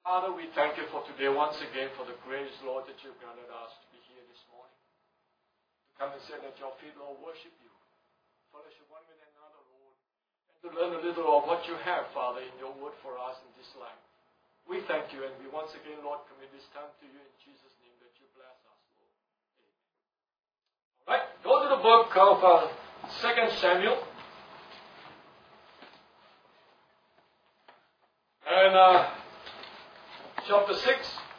Father, we thank you for today once again for the grace, Lord, that you've granted us to be here this morning. To come and sit at your feet, Lord, worship you. Fellowship one with another, Lord. And to learn a little of what you have, Father, in your word for us in this life. We thank you, and we once again, Lord, commit this time to you in Jesus' name, that you bless us, Lord. Amen. All right, go to the book of 2 Samuel. And chapter 6.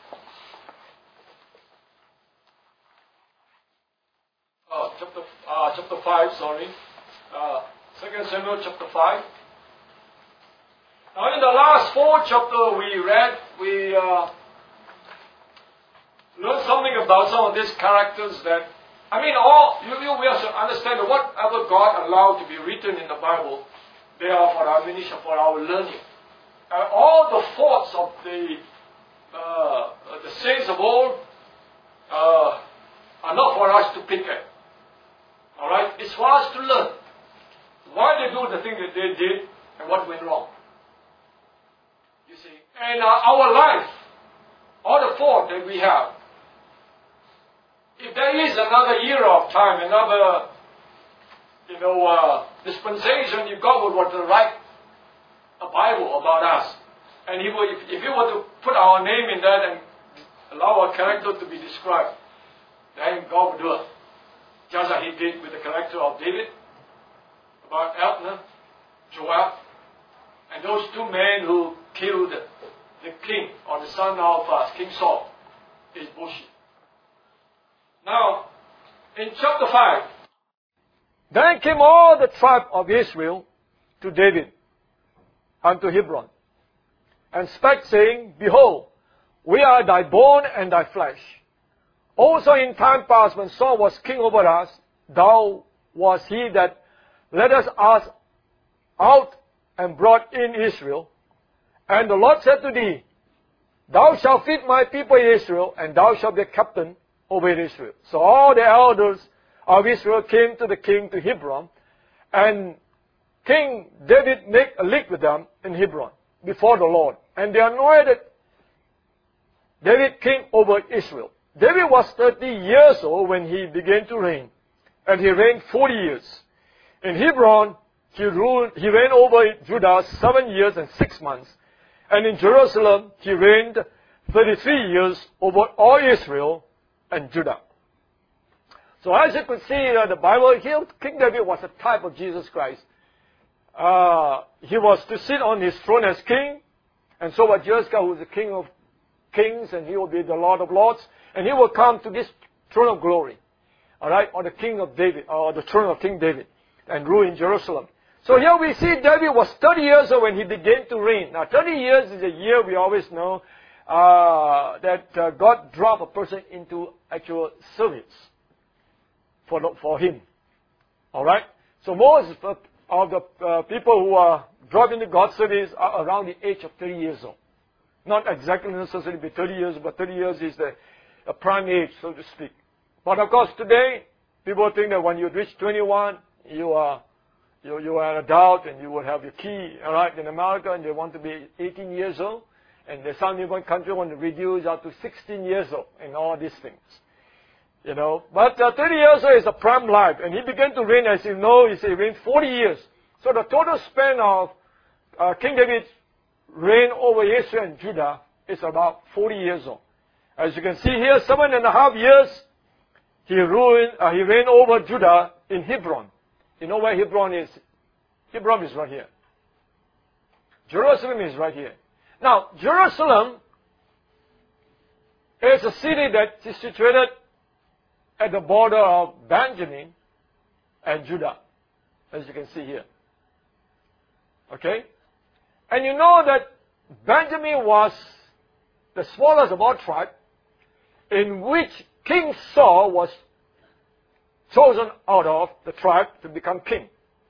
Chapter 5, sorry. 2 Samuel chapter 5. Now in the last 4 chapters we read, we learned something about some of these characters that, we have to understand that whatever God allowed to be written in the Bible, they are for our ministry, for our learning. All the faults of the saints of old are not for us to pick at. Alright? It's for us to learn why they do the thing that they did and what went wrong. You see? And our life, all the fault that we have, if there is another era of time, another dispensation, if God would write a Bible about us, and if He were to put our name in that and allow our character to be described, then God would do it. Just like He did with the character of David, about Abner, Joab, and those 2 men who killed the king, or the son of King Saul, Ishbosheth. Now, in chapter 5, then came all the tribe of Israel to David unto Hebron, and spake, saying, Behold, we are thy bone and thy flesh. Also in time past, when Saul was king over us, thou was he that led us out and brought in Israel. And the Lord said to thee, Thou shalt feed my people Israel, and thou shalt be a captain over Israel. So all the elders of Israel came to the king to Hebron, and King David made a league with them in Hebron before the Lord. And they anointed David king over Israel. David was 30 years old when he began to reign, and he reigned 40 years. In Hebron, he reigned over Judah 7 years and 6 months. And in Jerusalem, he reigned 33 years over all Israel and Judah. So as you could see in the Bible here, King David was a type of Jesus Christ. He was to sit on his throne as king, and so was Jesus, who is the King of Kings, and he will be the Lord of Lords, and he will come to this throne of glory, all right, or the King of David, or the throne of King David, and rule in Jerusalem. So here we see David was 30 years old when he began to reign. Now 30 years is a year we always know that God dropped a person into actual service for him, all right. So most of the people who are dropped into God's service are around the age of 30 years old. Not exactly necessarily be 30 years, but 30 years is the prime age, so to speak. But of course, today, people think that when you reach 21, you are an adult and you will have your key. All right, in America, and they want to be 18 years old, and the some even country want to reduce out to 16 years old, and all these things. But 30 years old is a prime life, and he began to reign, as you know, he reigned 40 years. So the total span of King David's reign over Israel and Judah is about 40 years old. As you can see here, 7.5 years he reigned over Judah in Hebron. You know where Hebron is? Hebron is right here. Jerusalem is right here. Now, Jerusalem is a city that is situated at the border of Benjamin and Judah, as you can see here. Okay? And you know that Benjamin was the smallest of all tribes, in which King Saul was chosen out of the tribe to become king.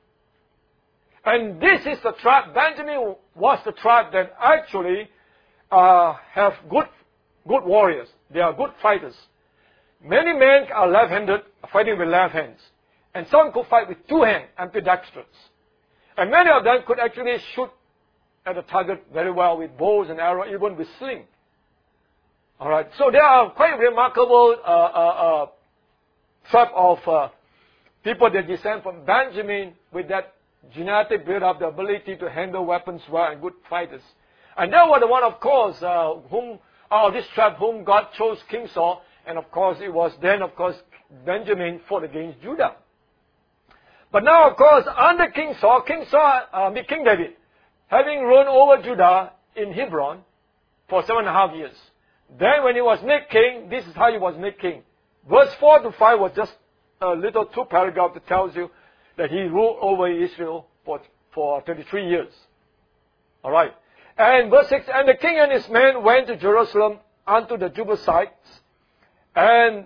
And this is the tribe, Benjamin was the tribe that actually have good warriors. They are good fighters. Many men are left-handed, fighting with left hands. And some could fight with 2 hands, ambidextrous. And many of them could actually shoot at the target very well with bows and arrows, even with sling. All right. So there are quite remarkable tribe of people that descend from Benjamin with that genetic build-up, the ability to handle weapons well and good fighters. And they were the one, of course, this tribe whom God chose King Saul. And of course, it was then, of course, Benjamin fought against Judah. But now, of course, under King David, having ruled over Judah in Hebron for 7.5 years. Then when he was made king, this is how he was made king. Verse 4 to 5 was just a little 2 paragraph that tells you that he ruled over Israel for 33 years. Alright. And verse 6, and the king and his men went to Jerusalem unto the Jebusites and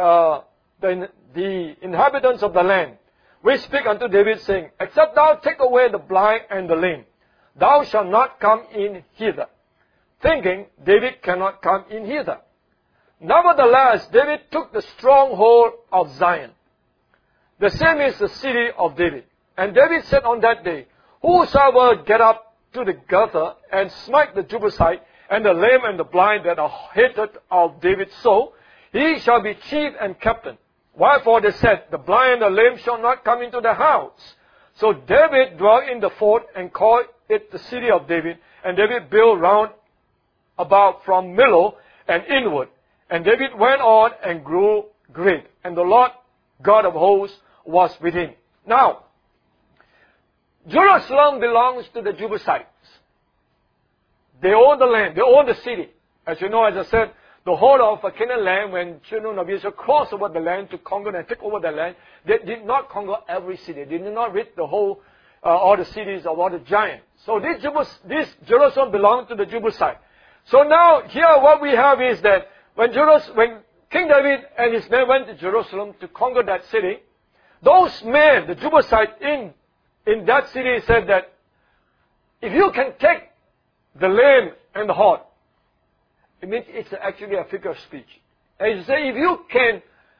the inhabitants of the land. We speak unto David, saying, except thou take away the blind and the lame, thou shalt not come in hither. Thinking, David cannot come in hither. Nevertheless, David took the stronghold of Zion. The same is the city of David. And David said on that day, whosoever get up to the gutter and smite the Jebusite and the lame and the blind that are hated of David's soul, he shall be chief and captain. Wherefore they said, the blind and the lame shall not come into the house. So David dwelt in the fort and called it the city of David. And David built round about from Millo and inward. And David went on and grew great. And the Lord God of hosts was with him. Now, Jerusalem belongs to the Jebusites. They own the land. They own the city. As you know, as I said, the whole of Canaan land, when children of Israel crossed over the land to conquer and take over the land, they did not conquer every city. They did not rid the whole, all the cities of all the giants. So this Jerusalem belonged to the Jebusites. So now, here what we have is that when King David and his men went to Jerusalem to conquer that city, those men, the Jebusites in that city said that if you can take the lame and the halt, it means it's actually a figure of speech. And you say, if you can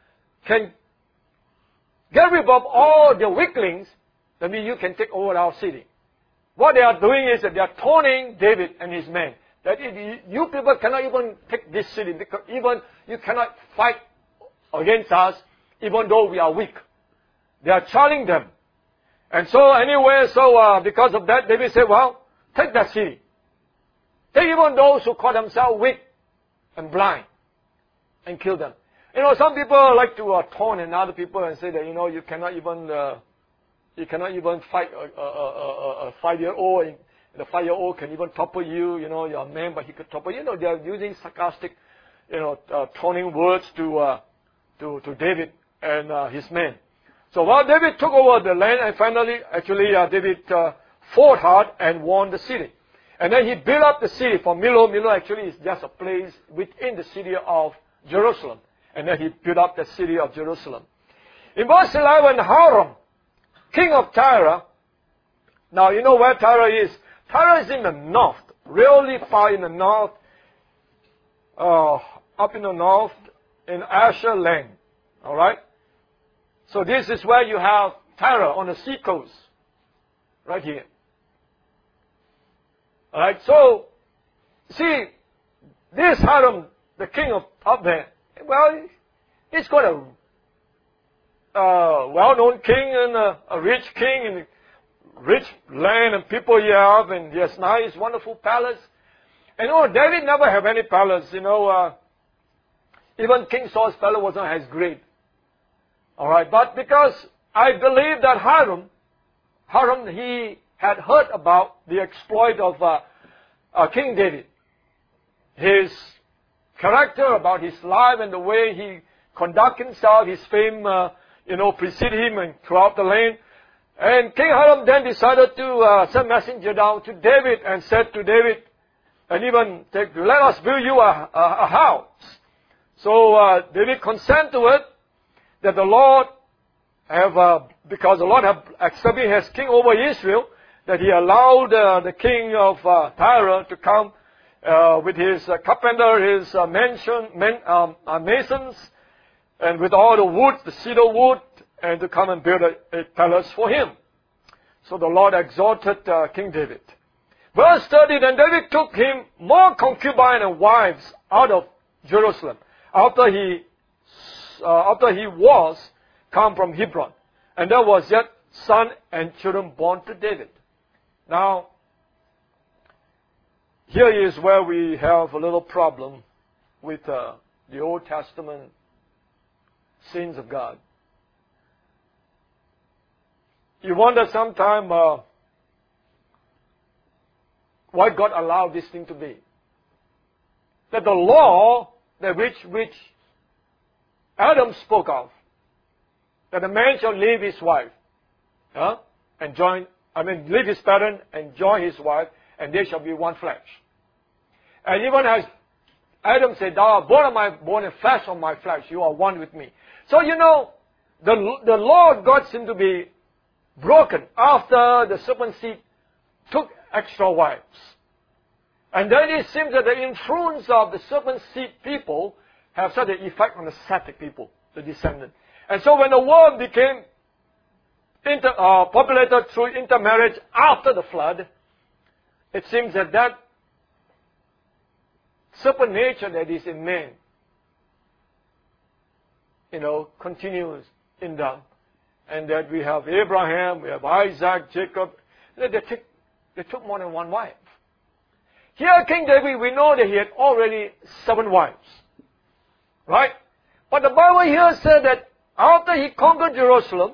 get rid of all the weaklings, that means you can take over our city. What they are doing is that they are taunting David and his men. That you people cannot even take this city, because even you cannot fight against us, even though we are weak. They are challenging them. And so anyway, because of that, David said, well, take that city. Take even those who call themselves weak and blind and kill them. You know, some people like to taunt another people and say that, you cannot even fight a 5-year-old. And the 5-year-old can even topple you. You're a man, but he could topple you. They are using sarcastic, taunting words to David and his men. So while David took over the land, and finally, David fought hard and won the city. And then he built up the city from Millo. Millo actually is just a place within the city of Jerusalem. And then he built up the city of Jerusalem. In verse 11, Hiram, king of Tyre. Now, you know where Tyre is. Tyre is in the north, really far in the north, up in the north, in Asher land. Alright? So this is where you have Tyre on the sea coast. Right here. Alright, so, see, this Hiram, the king of up there, well, he's got a well-known king and a rich king and rich land and people he have, and he has nice, wonderful palace. And David never had any palace, even King Saul's palace wasn't as great. Alright, but because I believe that Hiram, he had heard about the exploit of King David. His character, about his life and the way he conducted himself, his fame, preceded him and throughout the land. And King Hiram then decided to send messenger down to David and said to David, and even let us build you a house. So David consented to it, that the Lord because the Lord had accepted him as king over Israel, that he allowed the king of Tyre to come with his carpenter, his masons, and with all the wood, the cedar wood, and to come and build a palace for him. So the Lord exalted King David. Verse 30, then David took him more concubines and wives out of Jerusalem after he was come from Hebron. And there was yet son and children born to David. Now, here is where we have a little problem with the Old Testament sins of God. You wonder sometime why God allowed this thing to be. That the law that which Adam spoke of, that a man shall leave his wife, leave his parent and join his wife, and they shall be one flesh. And even as Adam said, thou art bone of my bone and flesh of my flesh, you are one with me. So the law of God seemed to be broken after the serpent seed took extra wives. And then it seems that the influence of the serpent seed people have such an effect on the Semitic people, the descendants. And so when the world became populated through intermarriage after the flood, it seems that serpent nature that is in man, continues in them. And that we have Abraham, we have Isaac, Jacob. They took more than one wife. Here, King David, we know that he had already 7 wives. Right? But the Bible here said that after he conquered Jerusalem,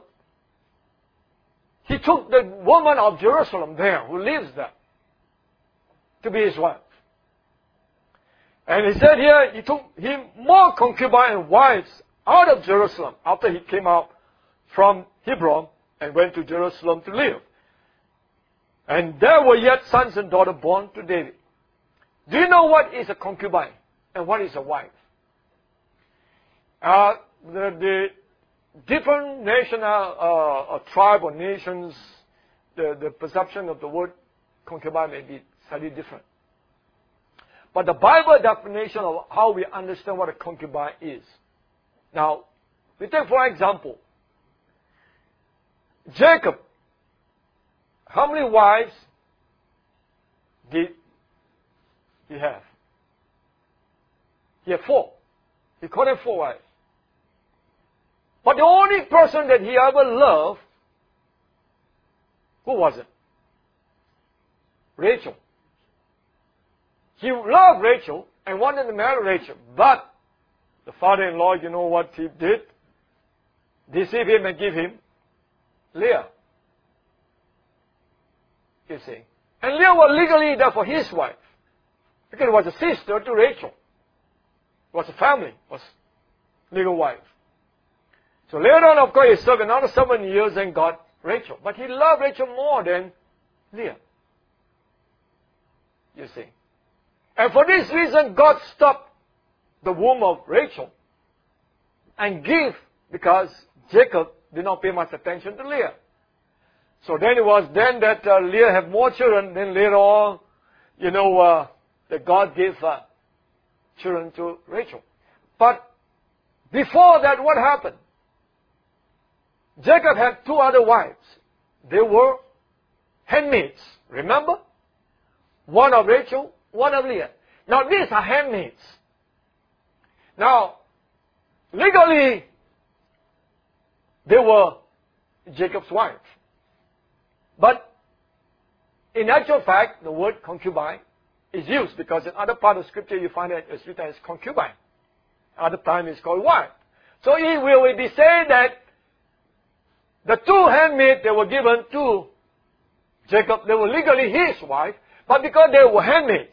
he took the woman of Jerusalem there, who lives there, to be his wife. And he said here, he took him more concubines and wives out of Jerusalem after he came out from Hebron and went to Jerusalem to live. And there were yet sons and daughters born to David. Do you know what is a concubine and what is a wife? The different national tribe or nations, the perception of the word concubine may be slightly different. But the Bible definition of how we understand what a concubine is. Now, we take for example, Jacob. How many wives did he have? He had 4. He called them 4 wives. But the only person that he ever loved, who was it? Rachel. He loved Rachel and wanted to marry Rachel. But the father-in-law, you know what he did? Deceive him and give him Leah. You see. And Leah was legally therefore his wife. Because it was a sister to Rachel. It was a family, was legal wife. So later on, of course, he served another 7 years and got Rachel. But he loved Rachel more than Leah. You see. And for this reason, God stopped the womb of Rachel and gave, because Jacob did not pay much attention to Leah. So then it was then that Leah had more children. Then later on, that God gave children to Rachel. But before that, what happened? Jacob had 2 other wives. They were handmaids. Remember? One of Rachel, one of Leah. Now these are handmaids. Now, legally, they were Jacob's wives. But in actual fact, the word concubine is used because in other part of Scripture you find that it's written as concubine. Other time it's called wife. So it will be said that the 2 handmaids that were given to Jacob, they were legally his wife, but because they were handmaids,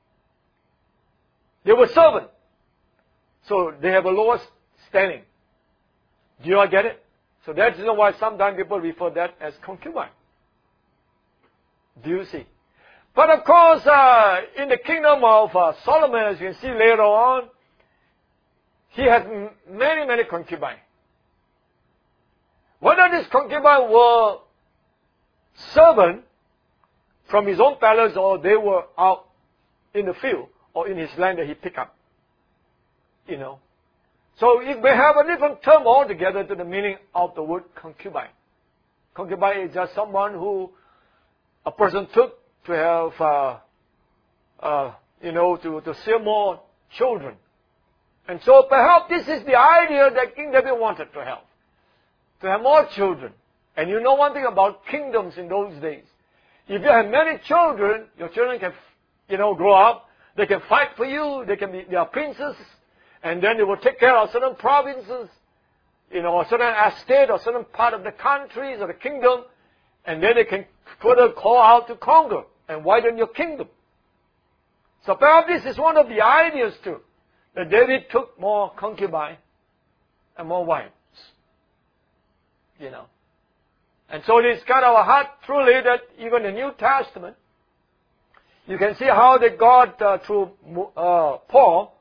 they were servants. So they have a lower standing. Do you all get it? So that's why sometimes people refer that as concubine. Do you see? But of course, in the kingdom of Solomon, as you can see later on, he had many, many concubines. Whether these concubines were servants from his own palace or they were out in the field or in his land that he picked up. So it may have a different term altogether to the meaning of the word concubine. Concubine is just someone who a person took to have, to see more children. And so perhaps this is the idea that King David wanted to have more children. And you know one thing about kingdoms in those days. If you have many children, your children can, grow up. They can fight for you. They are princes. And then they will take care of certain provinces, a certain estate or certain part of the countries or the kingdom. And then they can further call out to conquer and widen your kingdom. So perhaps this is one of the ideas too, that David took more concubines and more wives. And so it is kind of hard truly that even the New Testament, you can see how that God, through Paul,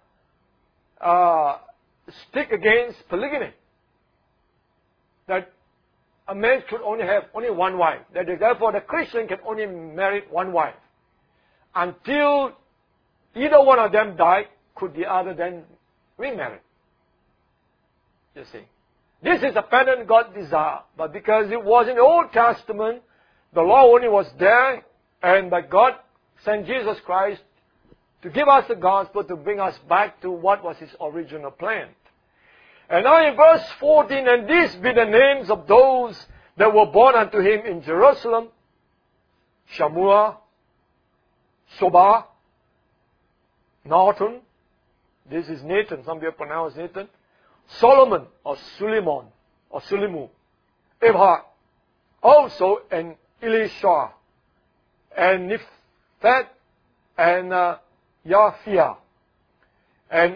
stick against polygamy. That a man should only have only one wife. That is, therefore the Christian can only marry one wife. Until either one of them die, could the other then remarry? You see. This is a pattern God desired. But because it was in the Old Testament, the law only was there, and by God sent Jesus Christ to give us the gospel, to bring us back to what was His original plan. And now in verse 14, and these be the names of those that were born unto him in Jerusalem: Shammua, Shobah, Nathan. This is Nathan. Some people pronounce Nathan. Solomon or Suleiman or Sulimu. Ibhar. Also, and Elisha. And Niphat. And Yaphia. And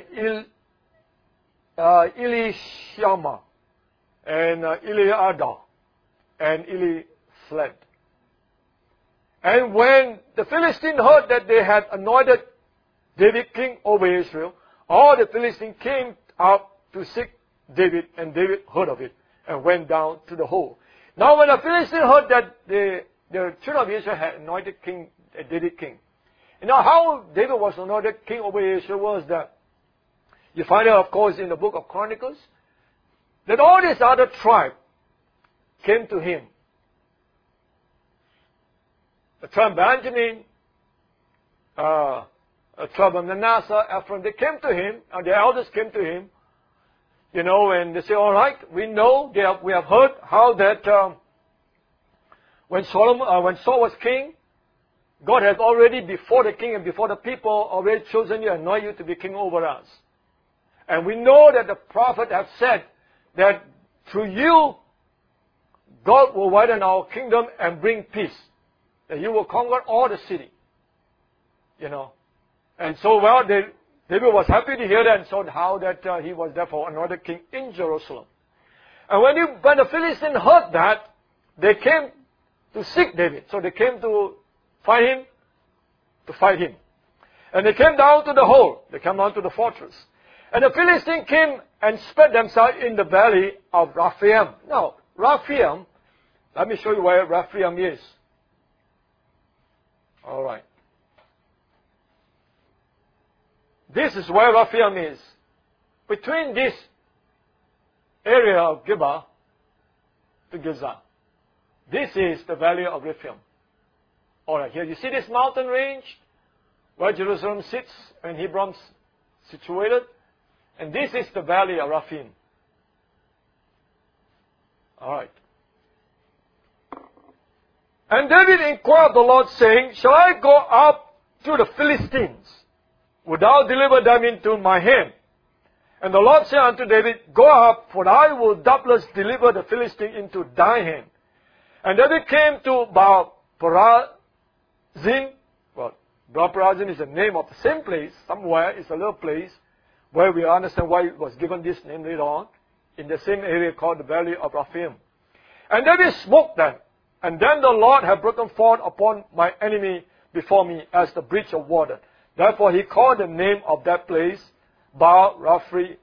Elishama. And Eliada. And Eliphled. And when the Philistines heard that they had anointed David king over Israel, all the Philistines came up to seek David, and David heard of it and went down to the hole. Now when the Philistines heard that the children of Israel had anointed David king. And now how David was anointed king over Israel was that, you find out of course in the book of Chronicles, that all these other tribes came to him. The tribe of Benjamin, a tribe of Manasseh, Ephraim, they came to him, and the elders came to him, and they say, all right, we know, we have heard how that when Saul was king, God has already, before the king and before the people, already chosen you and anointed you to be king over us. And we know that the prophet have said that through you, God will widen our kingdom and bring peace. That you will conquer all the city. And so, David was happy to hear that, and so how that he was therefore anointed king in Jerusalem. And when the Philistines heard that, they came to seek David. So they came to find him, to fight him. And they came down to the hole. They came down to the fortress. And the Philistines came and spread themselves in the valley of Rephaim. Now, Rephaim, let me show you where Rephaim is. All right. This is where Rephaim is. Between this area of Gibeah to Giza. This is the valley of Rephaim. Alright, here you see this mountain range where Jerusalem sits and Hebron's situated. And this is the valley of Rephaim. Alright. And David inquired of the Lord, saying, shall I go up to the Philistines? Would thou deliver them into my hand? And the Lord said unto David, go up, for I will doubtless deliver the Philistine into thy hand. And David came to Baal-perazim. Well, Baal-perazim is the name of the same place. Somewhere it's a little place where we understand why it was given this name later on, in the same area called the Valley of Rephaim. And David smote them. And then the Lord had broken forth upon my enemy before me as the breach of water. Therefore he called the name of that place Baal-perazim.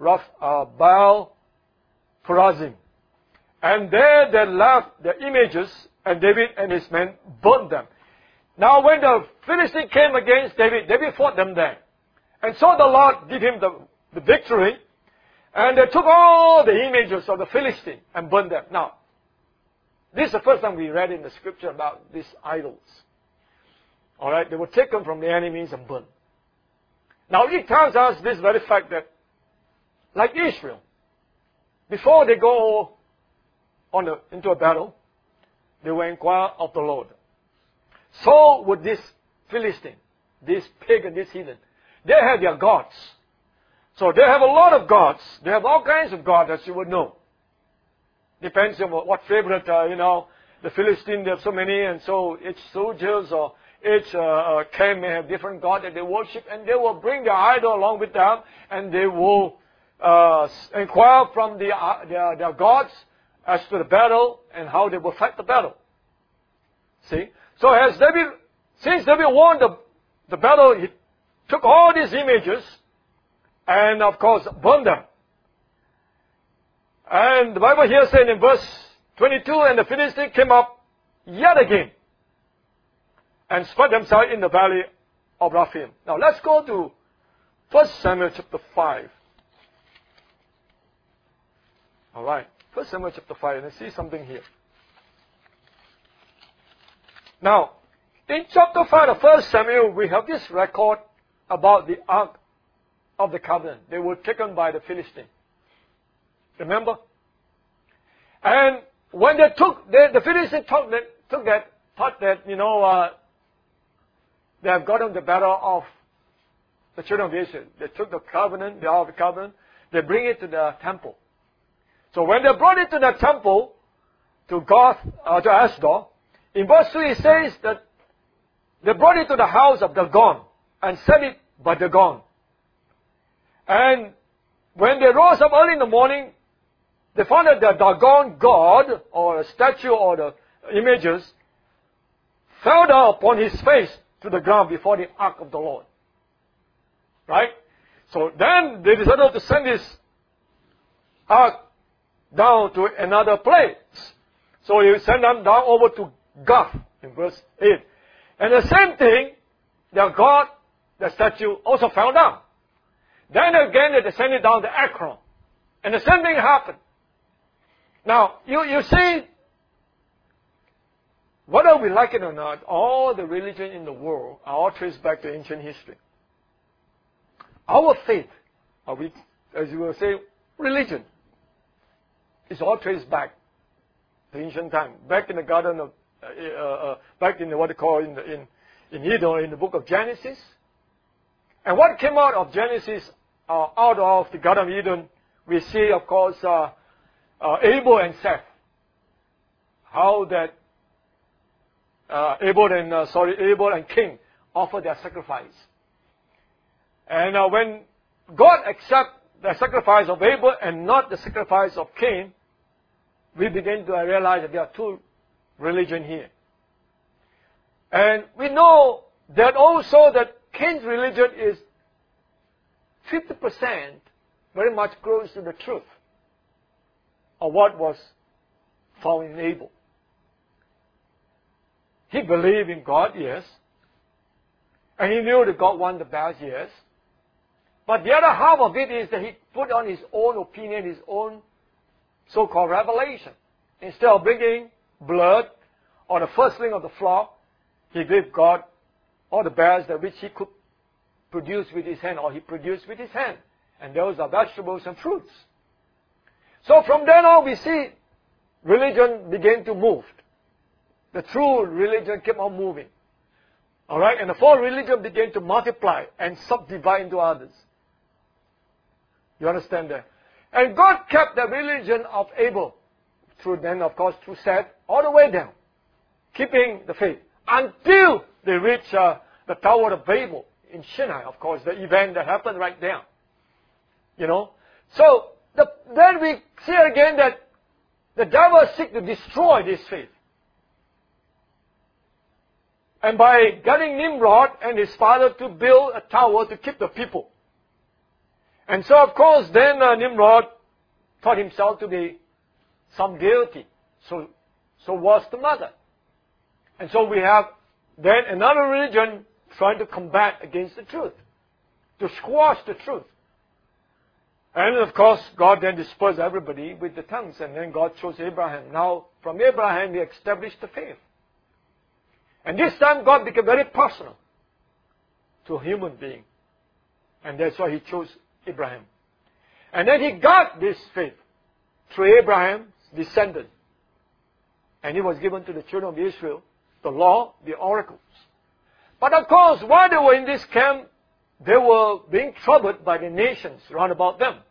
And there they left the images, and David and his men burned them. Now when the Philistines came against David, David fought them there. And so the Lord gave him the victory, and they took all the images of the Philistines and burned them. Now, this is the first time we read in the scripture about these idols. All right, they were taken from the enemies and burned. Now it tells us this very fact that, like Israel, before they go into a battle, they will inquire of the Lord. So would this Philistine, this pagan, this heathen. They have their gods. So they have a lot of gods. They have all kinds of gods, as you would know. Depends on what favorite, the Philistine, they have so many, and so each soldiers or each camp may have different god that they worship, and they will bring their idol along with them, and they will inquire from their gods as to the battle and how they will fight the battle. See? So since David won the battle, he took all these images and, of course, burned them. And the Bible here says in verse 22, and the Philistines came up yet again and spread themselves in the valley of Rephaim. Now let's go to 1 Samuel chapter 5. All right, 1 Samuel chapter 5, and see something here. Now, in chapter 5 of 1 Samuel, we have this record about the Ark of the Covenant. They were taken by the Philistines. Remember? And when they took, the Philistines thought that, they have gotten the battle of the children of Israel. They took the covenant, the Ark of the Covenant, they bring it to the temple. So when they brought it to the temple, to Ashdod, in verse 3 it says that they brought it to the house of Dagon and set it by Dagon. And when they rose up early in the morning, they found that the Dagon god, or a statue, or the images, fell down upon his face to the ground before the ark of the Lord. Right? So then they decided to send this ark down to another place. So he sent them down over to Gath in verse 8. And the same thing, their god, the statue, also fell down. Then again they sent it down to Ekron. And the same thing happened. Now, you see, whether we like it or not, all the religion in the world are all traced back to ancient history. Our faith, as you will say, religion, is all traced back to ancient time. Back in the garden of, back in what they call in Eden, in the book of Genesis. And what came out of Genesis, out of the Garden of Eden, we see, of course, Abel and Seth. How that Abel and Cain offered their sacrifice. And when God accepts the sacrifice of Abel and not the sacrifice of Cain, we begin to realize that there are two religions here. And we know that also that Cain's religion is 50% very much close to the truth of what was found in Abel. He believed in God, yes. And he knew that God wanted the best, yes. But the other half of it is that he put on his own opinion, his own so-called revelation. Instead of bringing blood or the firstling of the flock, he gave God all the best that which he could produce with his hand, or he produced with his hand. And those are vegetables and fruits. So from then on, we see religion began to move. The true religion kept on moving. Alright? And the false religion began to multiply and subdivide into others. You understand that? And God kept the religion of Abel, through Seth, all the way down, keeping the faith, until they reach the Tower of Babel in Shinar, of course, the event that happened right there. So, then we see again that the devil seeks to destroy this faith. And by getting Nimrod and his father to build a tower to keep the people. And so, of course, then Nimrod thought himself to be some deity. So was the mother. And so we have then another religion trying to combat against the truth, to squash the truth. And of course, God then dispersed everybody with the tongues, and then God chose Abraham. Now, from Abraham, he established the faith. And this time God became very personal to a human being. And that's why He chose Abraham. And then He got this faith through Abraham's descendant. And it was given to the children of Israel, the law, the oracles. But of course, while they were in this camp, they were being troubled by the nations round about them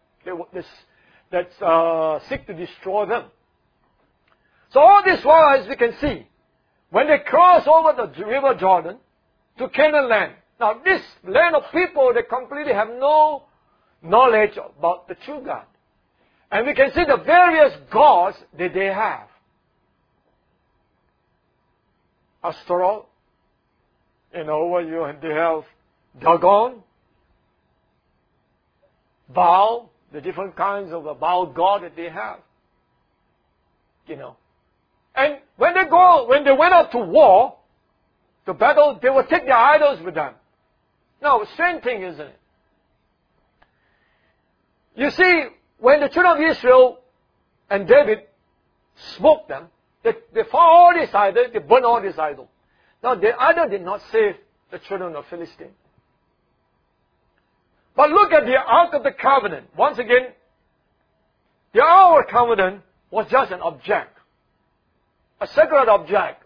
that seek to destroy them. So all this while, as we can see, when they cross over the river Jordan to Canaan land, now this land of people, they completely have no knowledge about the true God. And we can see the various gods that they have. Ashtaroth, they have Dagon, Baal, the different kinds of Baal god that they have. And when they went out to war, to battle, they would take their idols with them. Now, strange thing, isn't it? You see, when the children of Israel and David smoked them, they found all these idols, they burned all these idols. Now, the idol did not save the children of Philistine. But look at the Ark of the Covenant. Once again, the Ark of the Covenant was just an object. A sacred object.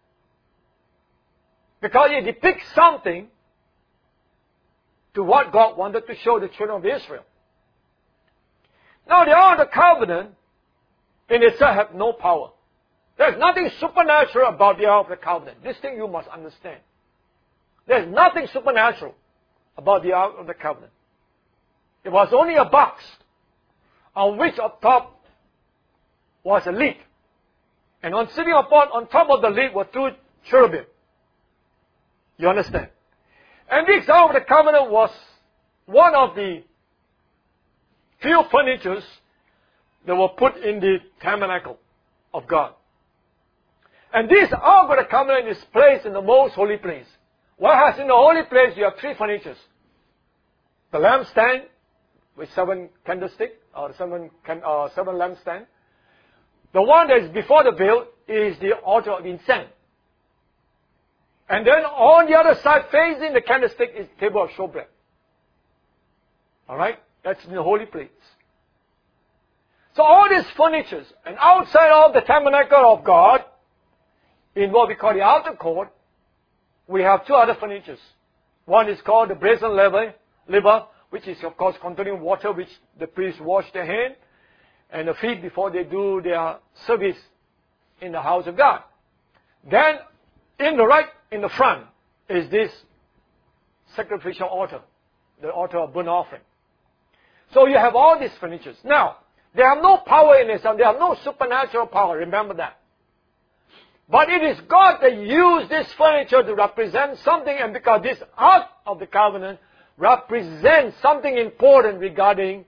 Because it depicts something to what God wanted to show the children of Israel. Now, the Ark of the Covenant in itself has no power. There's nothing supernatural about the Ark of the Covenant. This thing you must understand. There's nothing supernatural about the Ark of the Covenant. It was only a box on which up top was a lid. And on top of the lid were two cherubim. You understand? And this Ark of the Covenant was one of the few furnitures that were put in the tabernacle of God. And this Ark of the Covenant is placed in the most holy place. Whereas in the holy place you have three furnitures. The lampstand with 7 candlesticks, or 7 lampstands. The one that is before the veil is the altar of incense. And then on the other side, facing the candlestick, is the table of showbread. Alright? That's in the holy place. So all these furnitures, and outside of the tabernacle of God, in what we call the outer court, we have two other furnitures. One is called the brazen laver, which is of course containing water which the priests wash their hand and the feet before they do their service in the house of God. Then in the front is this sacrificial altar, the altar of burnt offering. So you have all these furnitures. Now, they have no power in itself. They have no supernatural power. Remember that. But it is God that used this furniture to represent something, and because this Ark of the Covenant represents something important regarding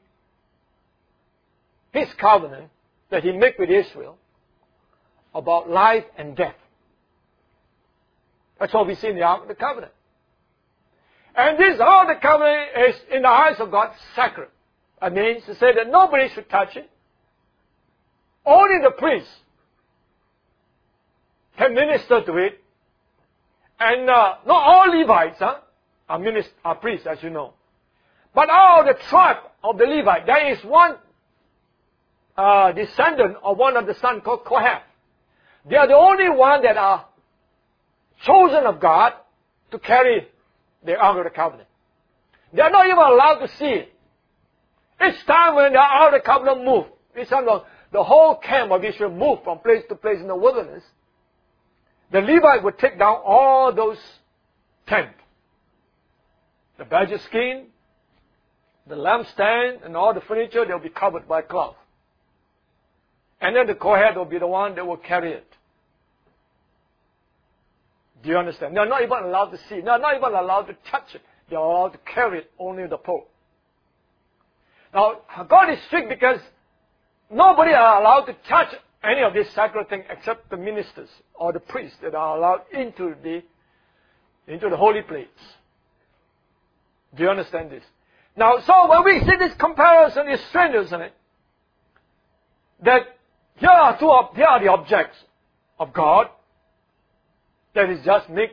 His covenant that He made with Israel about life and death. That's what we see in the Ark of the Covenant. And this Ark of the Covenant is, in the eyes of God, sacred. That means to say that nobody should touch it. Only the priest can minister to it. And not all Levites are priests, as you know. But out of the tribe of the Levite, there is one descendant of one of the sons called Kohath. They are the only one that are chosen of God to carry the Ark of the Covenant. They are not even allowed to see it. Each time when the Ark of the Covenant moved, each time the whole camp of Israel moved from place to place in the wilderness, the Levite would take down all those tents. The badger skin, the lampstand, and all the furniture, they'll be covered by cloth. And then the Kohath will be the one that will carry it. Do you understand? They're not even allowed to see it. They're not even allowed to touch it. They're allowed to carry it, only the Pope. Now, God is strict because nobody are allowed to touch any of these sacred things except the ministers or the priests that are allowed into the holy place. Do you understand this? Now, so when we see this comparison, it's strange, isn't it? That here are the objects of God that is just made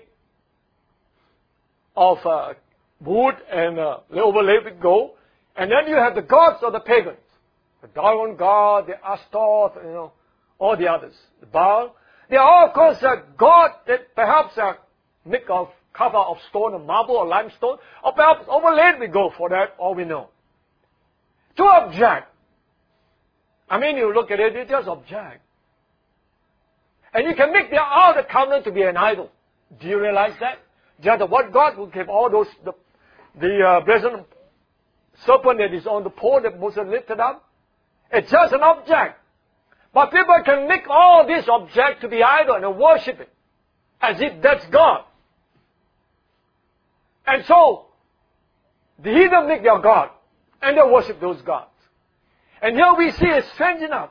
of wood and overlaid with gold. And then you have the gods of the pagans. The Dagon god, the Ashtaroth, all the others. The Baal. They are all, of course, gods that perhaps are made of cover of stone or marble or limestone, or perhaps overlaid with gold, for that all we know. To object. I mean, you look at it, it's just object. And you can make the Ark of the Covenant to be an idol. Do you realize that? Just the what God will give all those, the brazen serpent that is on the pole that Moses lifted up. It's just an object. But people can make all these objects to be idol and worship it as if that's God. And so, the heathen make their God, and they worship those gods. And here we see it's strange enough.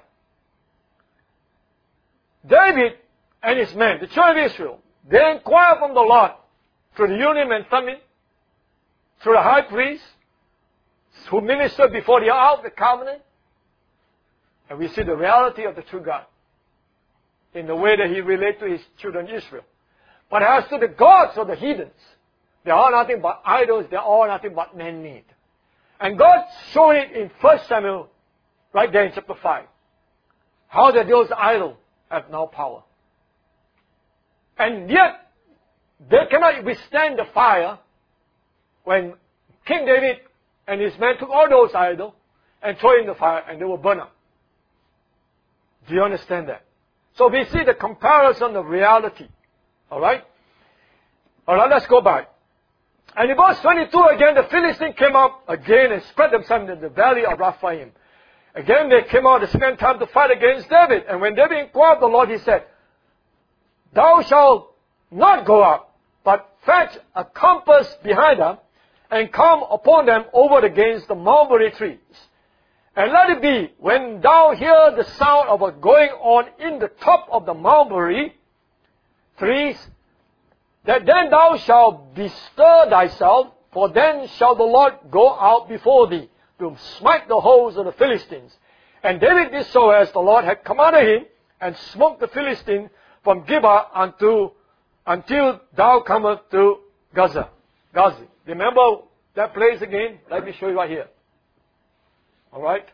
David and his men, the children of Israel, they inquire from the Lord through the Urim and Thummim, through the high priest, who ministered before the Ark of the Covenant. And we see the reality of the true God in the way that He relates to His children Israel. But as to the gods of the heathens, they are nothing but idols, they are all nothing but man-made. And God showed it in 1 Samuel, right there in chapter 5, how that those idols have no power. And yet, they cannot withstand the fire when King David and his men took all those idols and threw in the fire, and they were burned up. Do you understand that? So we see the comparison of reality. Alright? Alright, let's go back. And in verse 22 again, the Philistines came up again and spread themselves in the valley of Rephaim. Again they came out the second time to fight against David. And when David inquired of the Lord, he said, Thou shalt not go up, but fetch a compass behind them, and come upon them over against the mulberry trees. And let it be, when thou hear the sound of a going on in the top of the mulberry trees, that then thou shalt bestir thyself, for then shall the Lord go out before thee, to smite the hosts of the Philistines. And David did so as the Lord had commanded him, and smote the Philistines from Gibeah until thou comest to Gaza. Gazi. Remember that place again? Let me show you right here. Alright?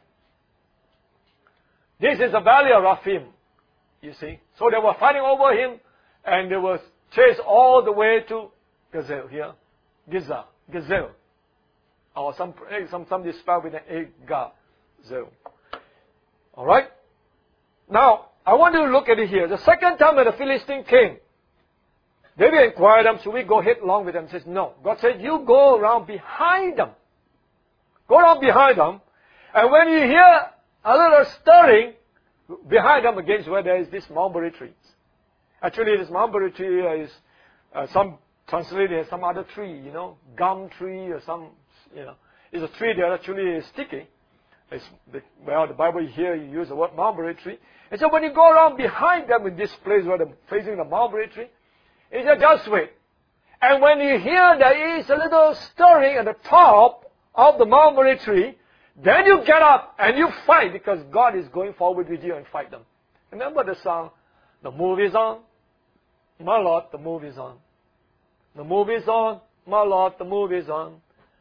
This is the valley of Rephaim, you see. So they were fighting over him, and they were chased all the way to Gazel here. Gazel. Or some spelled with an A, Gazel. Alright? Now, I want you to look at it here. The second time that the Philistine came, David inquired them, should we go headlong with them? He says, no. God said, you go around behind them. Go around behind them. And when you hear a little stirring behind them against where there is this mulberry trees. Actually, this mulberry tree is, some translated as some other tree, gum tree or some, it's a tree that actually is sticky. The Bible here, you use the word mulberry tree. And so when you go around behind them in this place where they're facing the mulberry tree, it's a just wait. And when you hear there is a little stirring at the top of the mulberry tree, then you get up and you fight, because God is going forward with you and fight them. Remember the song, the move is on, my Lord, the move is on. The move is on, my Lord, the move is on.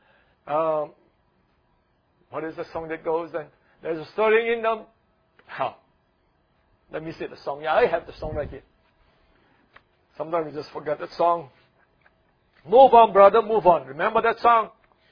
What is the song that goes then? There's a stirring in them. Let me see the song. Yeah, I have the song right here. Sometimes we just forget that song. Move on, brother, move on. Remember that song?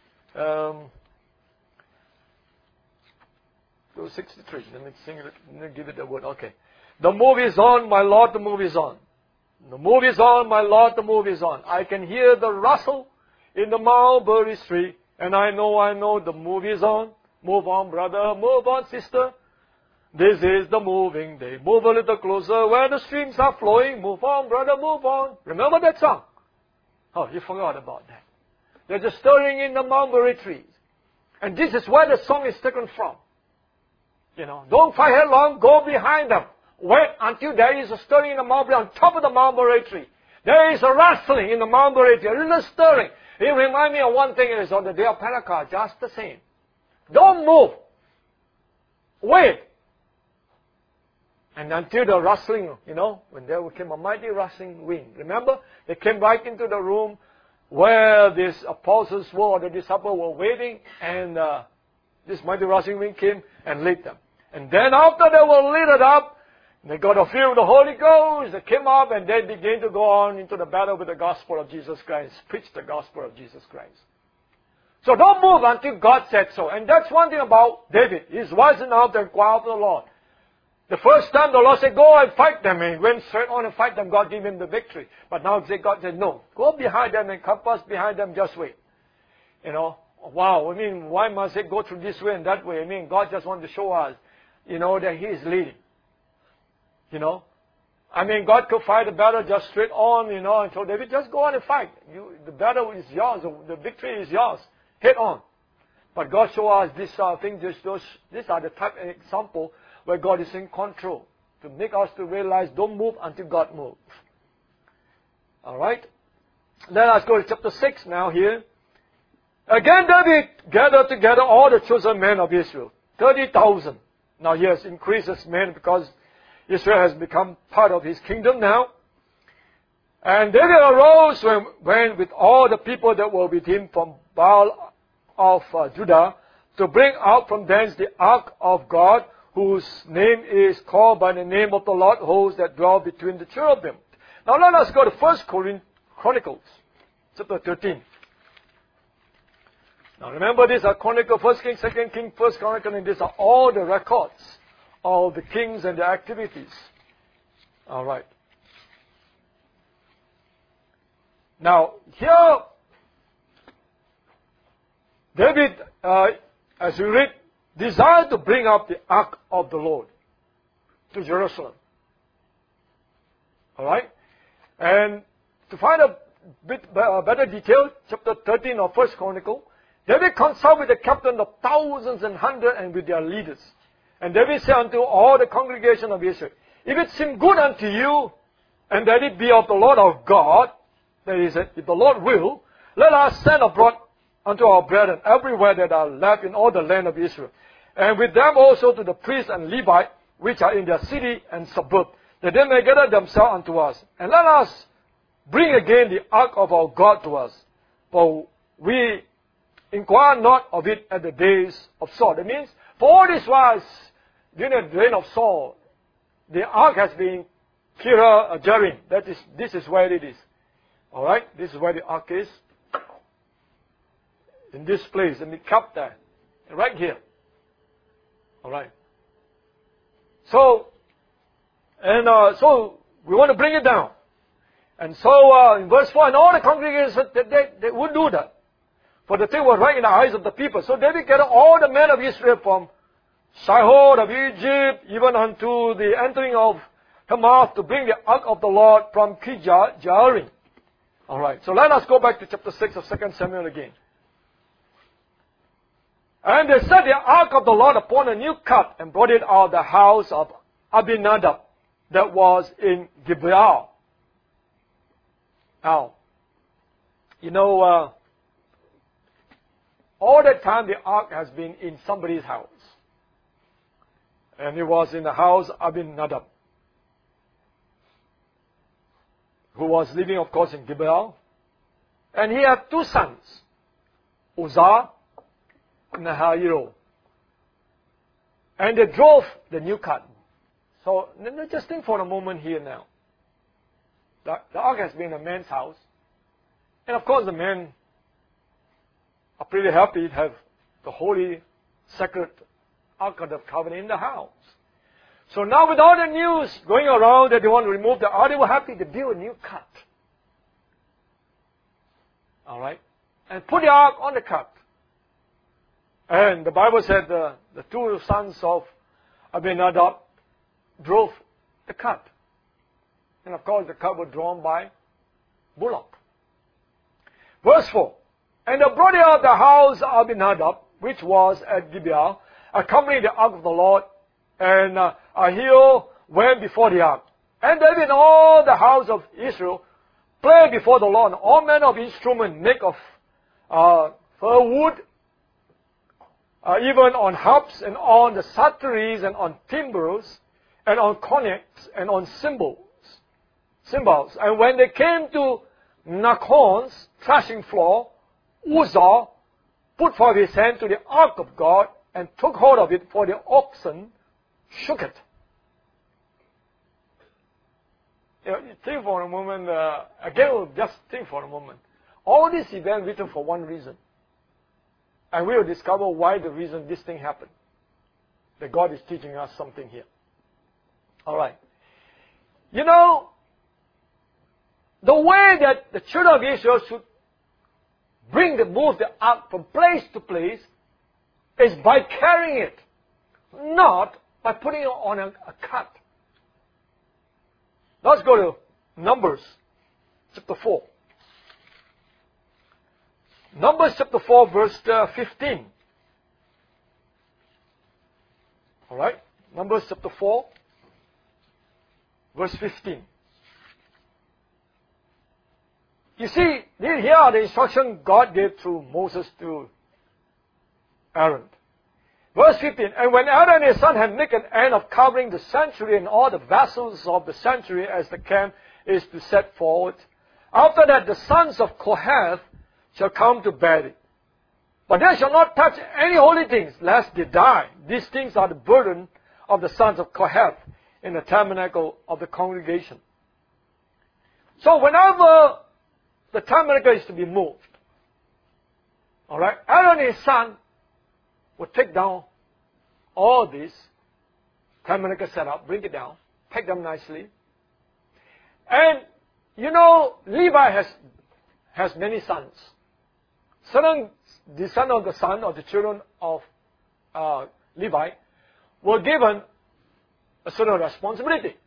63. Let me sing it. Let me give it the word. Okay. The move is on, my Lord, the move is on. The move is on, my Lord, the move is on. I can hear the rustle in the mulberry tree, and I know the move is on. Move on, brother, move on, sister. This is the moving day. Move a little closer where the streams are flowing. Move on, brother, move on. Remember that song? Oh, you forgot about that. There's a stirring in the mulberry trees. And this is where the song is taken from. Don't fight headlong, go behind them. Wait until there is a stirring in the mulberry on top of the mulberry tree. There is a rustling in the mulberry tree, a little stirring. It reminds me of one thing, it is on the day of Pentecost, just the same. Don't move. Wait. And until the rustling, when there came a mighty rustling wind. Remember? They came right into the room where these apostles were, or the disciples were waiting, and this mighty rustling wind came and lit them. And then after they were lit up, they got a feel of the Holy Ghost. They came up and they began to go on into the battle with the gospel of Jesus Christ, preach the gospel of Jesus Christ. So don't move until God said so. And that's one thing about David. He's wise enough to inquire after the Lord. The first time the Lord said, go and fight them. And he went straight on and fight them. God gave him the victory. But now God said, no. Go behind them and compass behind them. Just wait. Wow. I mean, why must it go through this way and that way? I mean, God just wants to show us, that He is leading. I mean, God could fight the battle just straight on, and told David, just go on and fight. The battle is yours. The victory is yours. Head on. But God showed us this thing. These are the type of example where God is in control, to make us to realize don't move until God moves. All right? Let us go to chapter 6 now here. Again, David gathered together all the chosen men of Israel, 30,000. Now, yes, increases men because Israel has become part of his kingdom now. And David arose when with all the people that were with him from Baal of Judah to bring out from thence the ark of God, whose name is called by the name of the Lord, hosts that dwell between the cherubim. Now let us go to 1 Chronicles, chapter 13. Now remember, these are Chronicles, 1 King, 2 King, 1 Chronicle, and these are all the records of the kings and the activities. All right. Now here, David, as you read, desired to bring up the ark of the Lord to Jerusalem. All right? And to find a bit better detail, chapter 13 of 1 Chronicle, David consulted with the captain of thousands and hundreds and with their leaders. And David said unto all the congregation of Israel, if it seem good unto you, and that it be of the Lord our God, that is, if the Lord will, let us send abroad unto our brethren everywhere that are left in all the land of Israel, and with them also to the priests and Levites, which are in their city and suburb, that they may gather themselves unto us. And let us bring again the ark of our God to us. For we inquire not of it at the days of Saul. That means, for all this while, during the reign of Saul, the ark has been Kira Jearim. This is where it is. Alright? This is where the ark is. In this place. And it kept there. Right here. Alright. So we want to bring it down. And so in verse 4, and all the congregations said they would do that. For the thing was right in the eyes of the people. So David gathered all the men of Israel from Sihon of Egypt, even unto the entering of Hamath, to bring the ark of the Lord from Jearim. Alright, so let us go back to chapter 6 of 2 Samuel again. And they set the ark of the Lord upon a new cart and brought it out of the house of Abinadab that was in Gibeah. Now, all that time the ark has been in somebody's house. And it was in the house of Abinadab, who was living, of course, in Gibeah. And he had two sons, Uzzah and Ahio. And they drove the new cart. So let's just think for a moment here now. The ark has been a man's house. And of course the men are pretty happy to have the holy, sacred Ark of the Covenant in the house. So now with all the news going around that they want to remove the ark, they were happy to build a new cart. Alright? And put the ark on the cart. And the Bible said the two sons of Abinadab drove the cart. And of course the cart was drawn by bullock. Verse 4. And they brought it out of the house of Abinadab, which was at Gibeah, accompanied the ark of the Lord, and Ahio went before the ark. And David and all the house of Israel played before the Lord, all manner of instruments made of fir wood, even on harps and on the psalteries and on timbrels, and on cornets and on cymbals. And when they came to Nachon's threshing floor, Uzzah put forth his hand to the ark of God and took hold of it, for the oxen shook it. Think for a moment, again, just think for a moment. All these events written for one reason. And we will discover why the reason this thing happened. That God is teaching us something here. Alright. You know, the way that the children of Israel should move the ark from place to place is by carrying it, not by putting it on a cart. Let's go to Numbers chapter 4. Numbers chapter 4 verse 15. Alright? Numbers chapter 4 verse 15. You see, here are the instructions God gave through Moses to Aaron. Verse 15, and when Aaron and his son had made an end of covering the sanctuary and all the vessels of the sanctuary as the camp is to set forward, after that the sons of Kohath shall come to bear it. But they shall not touch any holy things, lest they die. These things are the burden of the sons of Kohath in the tabernacle of the congregation. So whenever the tabernacle is to be moved, alright, Aaron and his son will take down all this tabernacle setup, bring it down, pack them nicely. And, you know, Levi has many sons. The son of the children of Levi were given a certain responsibility.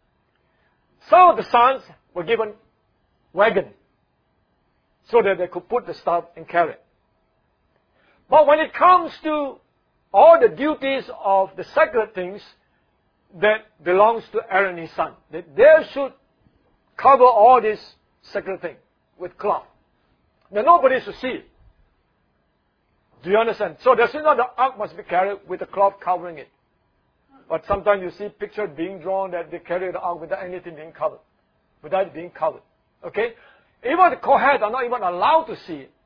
Some of the sons were given wagon so that they could put the stuff and carry it. But when it comes to all the duties of the sacred things that belongs to Aaron and his son, that they should cover all these sacred things with cloth. Now nobody should see it. Do you understand? So that's not the ark must be carried with a cloth covering it. But sometimes you see pictures being drawn that they carry the ark without anything being covered. Without it being covered. Okay? Even the Kohath are not even allowed to see it.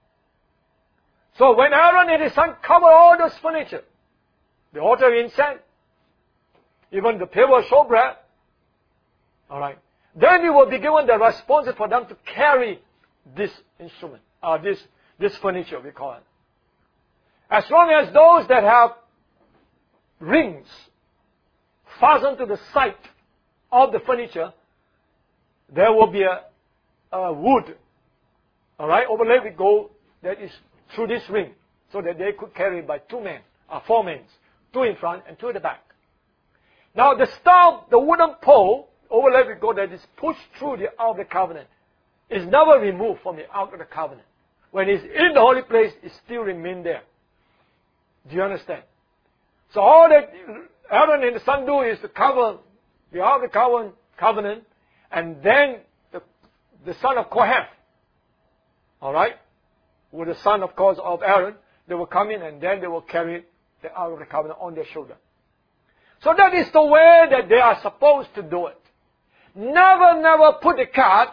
So when Aaron and his son cover all those furniture, the altar of incense, even the table of showbread, alright, then you will be given the responsibility for them to carry this instrument, this furniture, we call it. As long as those that have rings fastened to the side of the furniture, there will be a wood, alright, overlaid with gold that is through this ring, so that they could carry it by 4 men, 2 in front and 2 at the back. Now the staff, the wooden pole, overlaid with gold that is pushed through the Ark of the Covenant, is never removed from the Ark of the Covenant. When it's in the holy place, it still remains there. Do you understand? So all that Aaron and the son do is to cover the Ark of the Covenant, and then the son of Kohath, alright, with the son, of course, of Aaron, they will come in and then they will carry the Ark of the Covenant on their shoulder. So that is the way that they are supposed to do it. Never put the cart,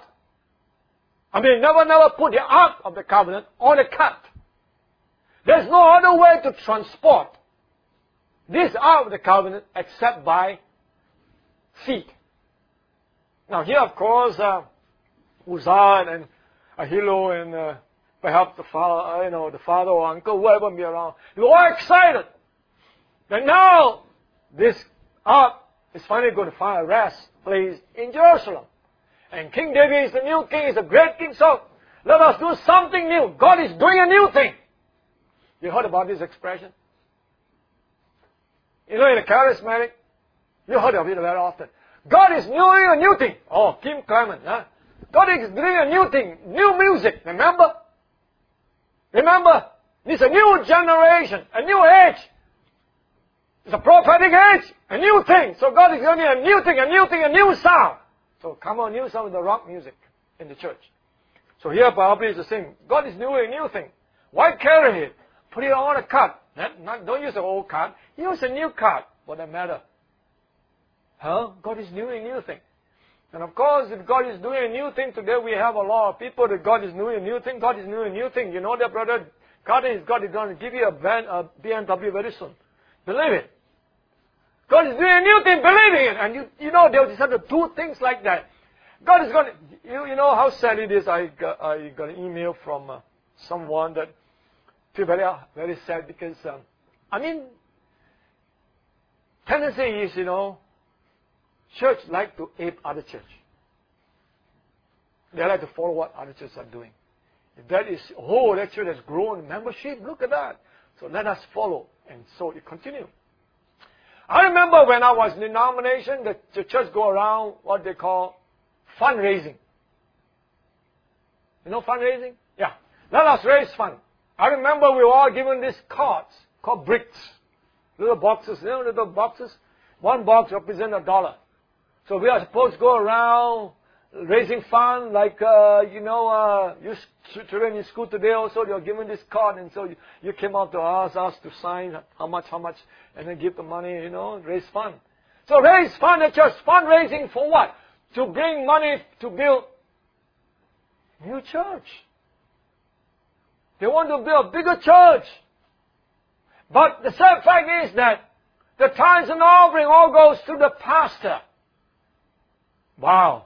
never put the Ark of the Covenant on a cart. There's no other way to transport this Ark of the Covenant except by feet. Now here, of course, Uzzah and Ahilo and perhaps the father or uncle, whoever be around, you're all excited that now this ark is finally going to find a rest place in Jerusalem. And King David is the new king, he's a great king, so let us do something new. God is doing a new thing. You heard about this expression? You know, in the charismatic, you heard of it very often. God is doing a new thing. Oh, Kim Clement, huh? God is doing a new thing, new music, remember? Remember, this is a new generation, a new age. It's a prophetic age, a new thing. So God is giving a new thing, a new sound. So come on, new sound with the rock music in the church. So here probably is the same. God is doing a new thing. Why carry it? Put it on a cart. Don't use an old cart. Use a new cart, for that matter. God is doing a new thing. And of course, if God is doing a new thing today, we have a lot of people that God is doing a new thing. God is doing a new thing. You know that, brother? God is going to give you a BMW very soon. Believe it. God is doing a new thing, believing it. And you know, they'll decide to do things like that. God is going to, you know how sad it is. I got an email from someone that feel very, very sad because, tendency is, church like to ape other church. They like to follow what other churches are doing. If that is, that church has grown membership, look at that. So let us follow. And so it continues. I remember when I was in the denomination, the church go around what they call fundraising. You know fundraising? Yeah. Let us raise fund. I remember we were all given these cards called bricks. Little boxes. You know little boxes? One box represents $1. So we are supposed to go around raising fund like, you children in school today also, you're given this card, and so you came out to ask us to sign how much, and then give the money, raise fund. So raise fund at church, fundraising for what? To bring money to build new church. They want to build a bigger church. But the sad fact is that the tithes and offering all goes to the pastor. Wow.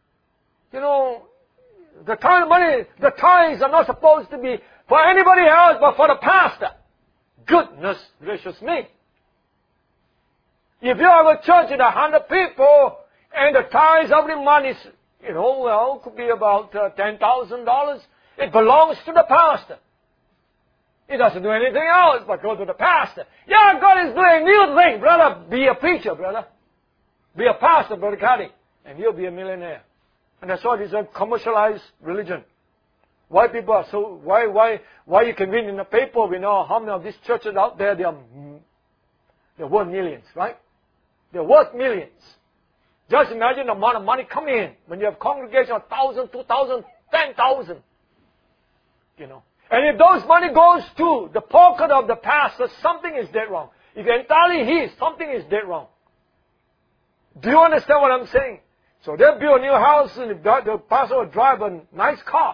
The tithes are not supposed to be for anybody else but for the pastor. Goodness gracious me. If you have a church with 100 people and the tithes of the money, could be about $10,000, it belongs to the pastor. He doesn't do anything else but go to the pastor. Yeah, God is doing a new thing, brother. Be a preacher, brother. Be a pastor, Brother Cuddy, and you'll be a millionaire. And that's why it's a commercialized religion. Why people are so, why you can read in the paper, we know how many of these churches out there, they're worth millions, right? They're worth millions. Just imagine the amount of money coming in when you have congregation of 1,000, 2,000, 10,000. And if those money goes to the pocket of the pastor, something is dead wrong. If entirely his, something is dead wrong. Do you understand what I'm saying? So they'll build a new house and the pastor will drive a nice car.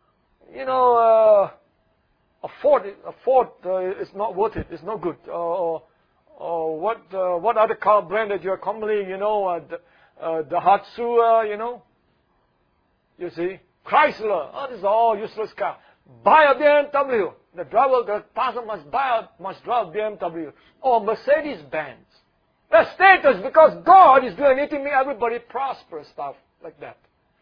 A Ford is not worth it. It's not good. Or what other car brand that you're commonly, the Hatsu, you see, Chrysler. Oh, this is all useless car. Buy a BMW. The pastor must drive a BMW or Mercedes-Benz. That's status because God is doing anything to make everybody prosper, stuff like that.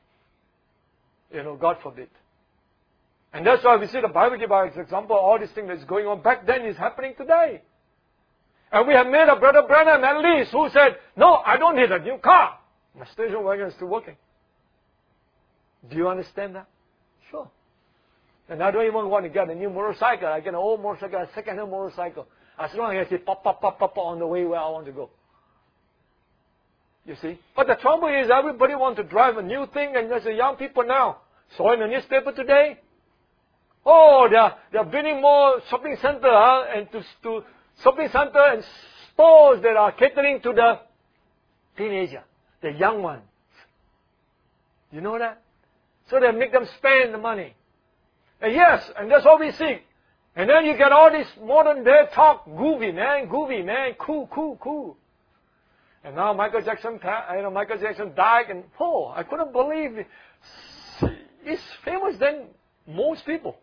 God forbid. And that's why we see the Bible give us example, all these things that's going on back then is happening today. And we have made a Brother Branham at least who said, no, I don't need a new car. My station wagon is still working. Do you understand that? Sure. And I don't even want to get a new motorcycle. I get an old motorcycle, a second-hand motorcycle. As long as I see pop on the way where I want to go. You see? But the trouble is everybody wants to drive a new thing, and there's young people now. Saw in the newspaper today. Oh, they're building more shopping center, and to shopping center and stores that are catering to the teenager, the young ones. You know that? So they make them spend the money. And yes, and that's what we see. And then you get all this modern day talk, groovy man, cool. And now Michael Jackson died, and I couldn't believe it. He's famous than most people.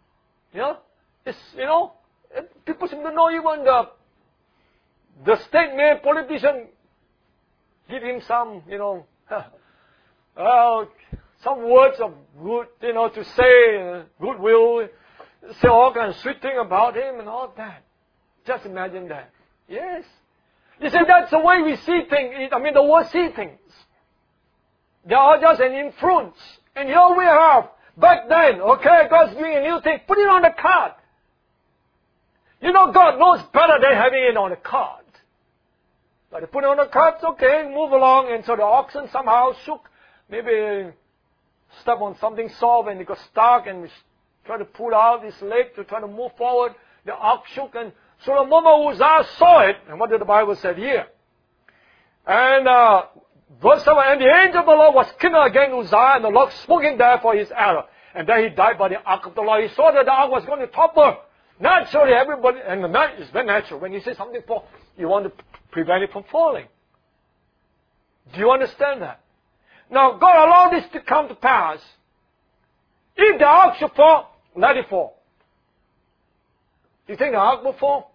People seem to know even the state man politician give him some, some words of good, to say, goodwill, say all kinds of sweet thing about him and all that. Just imagine that. Yes. You see, that's the way we see things. The world see things. They are just an influence. And here we have, back then, God's doing a new thing. Put it on the card. God knows better than having it on the card. But they put it on the card, it's okay, move along. And so the oxen somehow shook. Maybe step on something soft and it got stuck and we try to pull out his leg to try to move forward. The ox shook, and so the moment Uzziah saw it, and what did the Bible say here? And verse 7, and the angel of the Lord was kindled against Uzziah, and the Lord smote him there for his error. And then he died by the ark of the Lord. He saw that the ark was going to topple. Naturally, everybody, and the man is very natural. When you see something fall, you want to prevent it from falling. Do you understand that? Now, God allowed this to come to pass. If the ark should fall, let it fall. Do you think the ark will fall?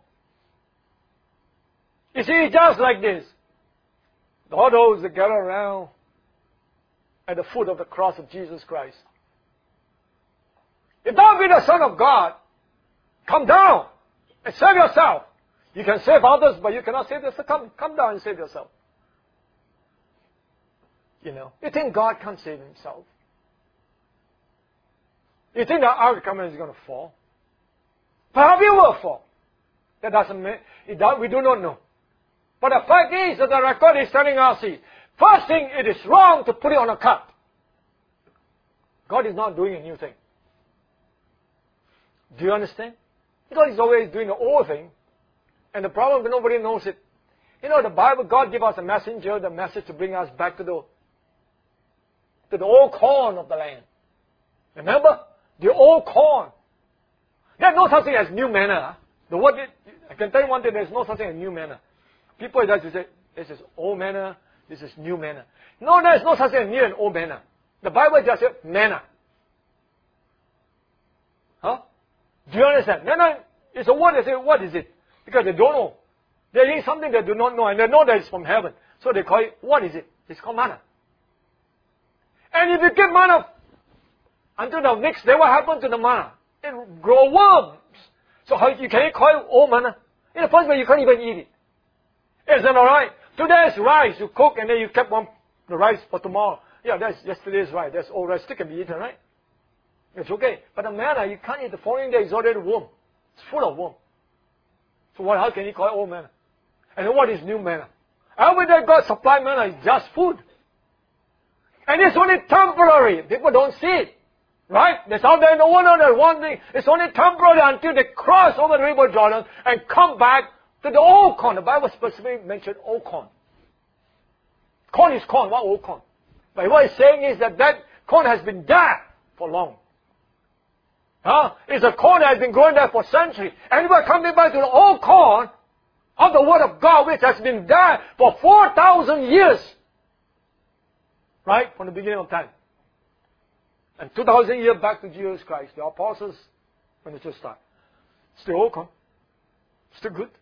You see, it's just like this. All those that gather around at the foot of the cross of Jesus Christ. If thou be the Son of God, come down and save yourself. You can save others, but you cannot save yourself. Come down and save yourself. You know, you think God can't save himself? You think the ark coming is going to fall? Perhaps it will fall. That doesn't mean, we do not know. But the fact is that the record is telling us is, first thing, it is wrong to put it on a cup. God is not doing a new thing. Do you understand? God is always doing the old thing. And the problem is nobody knows it. You know, the Bible, God gave us a messenger, the message to bring us back to the old corn of the land. Remember? The old corn. There's no such thing as new manna. I can tell you one thing, there's no such thing as new manna. People like to say, this is old manna, this is new manna. No, there's no such thing as new and old manna. The Bible just says manna. Huh? Do you understand? Manna is a word. They say, what is it? Because they don't know. They're eating something they do not know, and they know that it's from heaven. So they call it, what is it? It's called manna. And if you give manna until the next day, what happens to the manna? It grows worms. So how you can call it old manna? In the first place, you can't even eat it. Isn't it alright? Today's rice, you cook and then you kept the rice for tomorrow. Yeah, that's yesterday's rice. That's old rice. Still can be eaten, right? It's okay. But the manna, you can't eat. The following day is already warm. It's full of worm. So how can you call it old manna? And then what is new manna? Every day God supply manna is just food. And it's only temporary. People don't see it. Right? There's out there in the world that one thing. It's only temporary until they cross over the river Jordan and come back to the old corn. The Bible specifically mentioned old corn. Corn is corn, what old corn? But what it's saying is that corn has been there for long. It's a corn that has been growing there for centuries. And we're coming back to the old corn of the Word of God, which has been there for 4,000 years. Right? From the beginning of time. And 2,000 years back to Jesus Christ, the apostles, when the church started. Still old corn. Still good.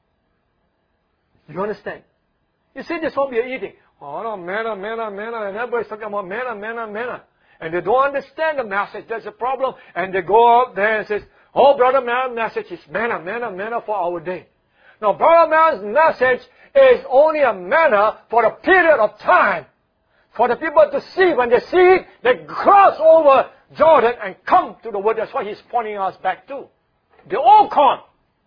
You understand? You see, this one we are eating. Oh no, manna, and everybody's talking about manna. And they don't understand the message. There's a problem. And they go out there and says, oh, Brother Man's message is manna for our day. Now, Brother Man's message is only a manna for a period of time. For the people to see. When they see it, they cross over Jordan and come to the Word. That's what he's pointing us back to. The old corn.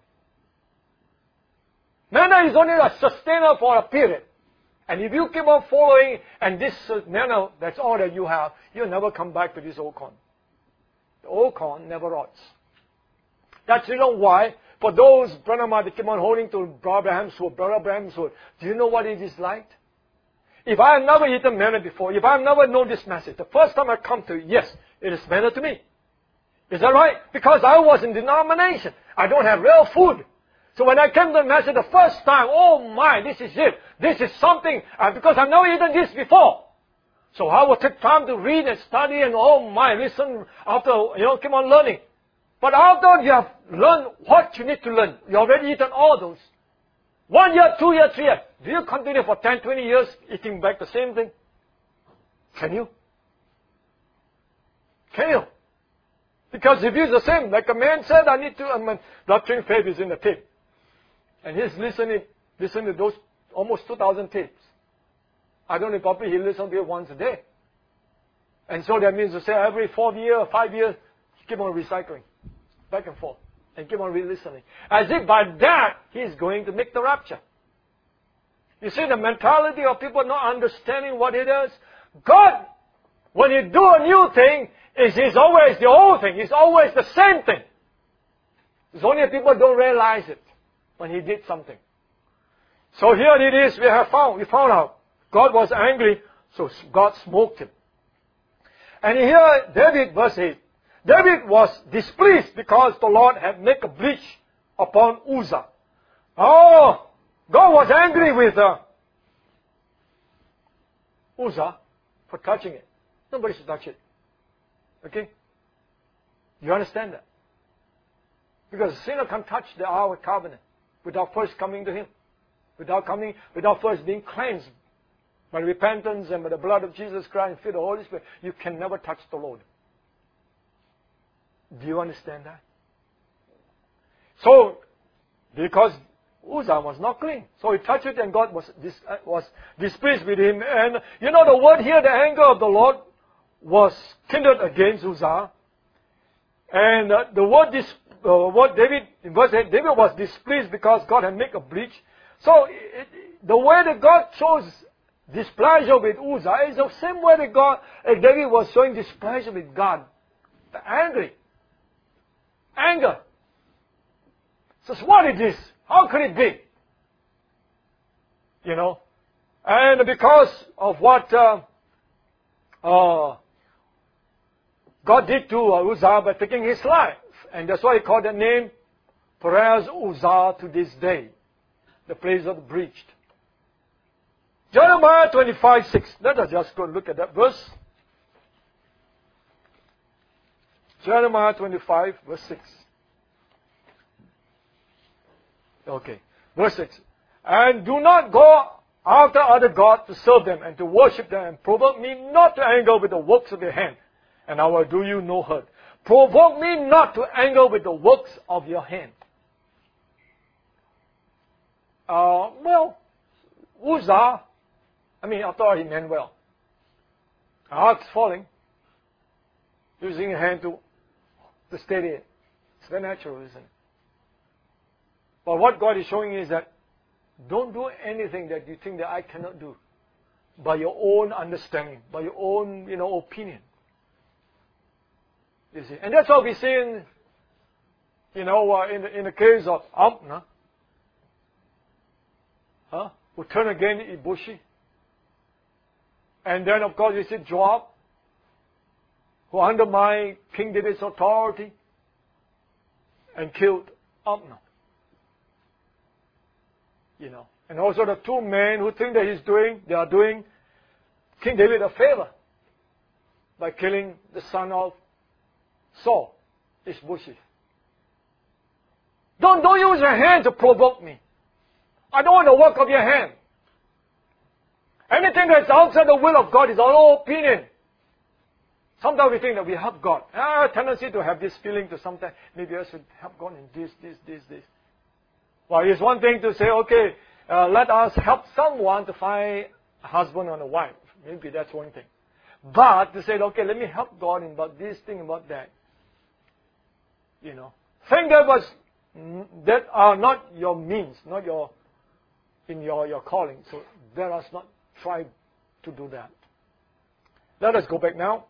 Manna is only a sustainer for a period. And if you keep on following, and this manna, that's all that you have, you'll never come back to this old corn. The old corn never rots. That's the reason why, for those, Brother Ma, they keep on holding to Brother Abraham's word. Do you know what it is like? If I have never eaten manna before, if I have never known this message, the first time I come to it, yes, it is manna to me. Is that right? Because I was in denomination. I don't have real food. So when I came to the message the first time, oh my, this is it. This is something, because I've never eaten this before. So I will take time to read and study and oh my, listen after, keep on learning. But after you have learned what you need to learn, you already eaten all those. 1 year, 2 years, 3 years. Do you continue for 10, 20 years eating back the same thing? Can you? Can you? Because if it's the same, like a man said, bloodstream faith is in the tape. And he's listening to those almost 2,000 tapes. I don't know, probably he listens to it once a day. And so that means to say every 4 years or 5 years, keep on recycling. Back and forth. And keep on re-listening. As if by that, he's going to make the rapture. You see the mentality of people not understanding what it is? God, when you do a new thing, it's always the old thing. It's always the same thing. It's only people don't realize it when he did something. So here it is, we found out. God was angry, so God smoked him. And here, David, verse 8. David was displeased because the Lord had made a breach upon Uzzah. Oh, God was angry with Uzzah for touching it. Nobody should touch it. Okay? You understand that? Because a sinner can't touch the Ark of the Covenant without first coming to Him. Without first being cleansed by repentance and by the blood of Jesus Christ and filled with the Holy Spirit. You can never touch the Lord. Do you understand that? So, because Uzzah was not clean. So he touched it and God was displeased with him. And you know the word here, the anger of the Lord was kindled against Uzzah. And the word David, in verse 8, David was displeased because God had made a breach. So the way that God shows displeasure with Uzzah is the same way that David was showing displeasure with God. Angry. Anger. So what is this? How could it be? You know? And because of what God did to Uzzah by taking his life. And that's why he called the name Perez Uzzah to this day. The place of the breached. Jeremiah 25:6. Let us just go look at that verse. Jeremiah 25, verse 6. Okay. Verse 6. And do not go after other gods to serve them and to worship them, and provoke me not to anger with the works of your hand, and I will do you no hurt. Provoke me not to anger with the works of your hand. Uzzah, after all, he meant well. The ark's falling, using a hand to steady it. It's very natural, isn't it? But what God is showing is that don't do anything that you think that I cannot do by your own understanding, by your own, opinion. You see, and that's what we see in the case of Abner, who turned against Ibushi. And then, of course, you see Joab, who undermined King David's authority and killed Abner. And also the two men who think that they are doing King David a favor by killing the son of Saul, Ishbosheth. Don't use your hand to provoke me. I don't want the work of your hand. Anything that's outside the will of God is our opinion. Sometimes we think that we help God. I have a tendency to have this feeling to sometimes, maybe I should help God in this. Well, it's one thing to say, okay, let us help someone to find a husband or a wife. Maybe that's one thing. But to say, okay, let me help God in about this thing, about that. Things that are not your means, not your calling. So let us not try to do that. Let us go back now.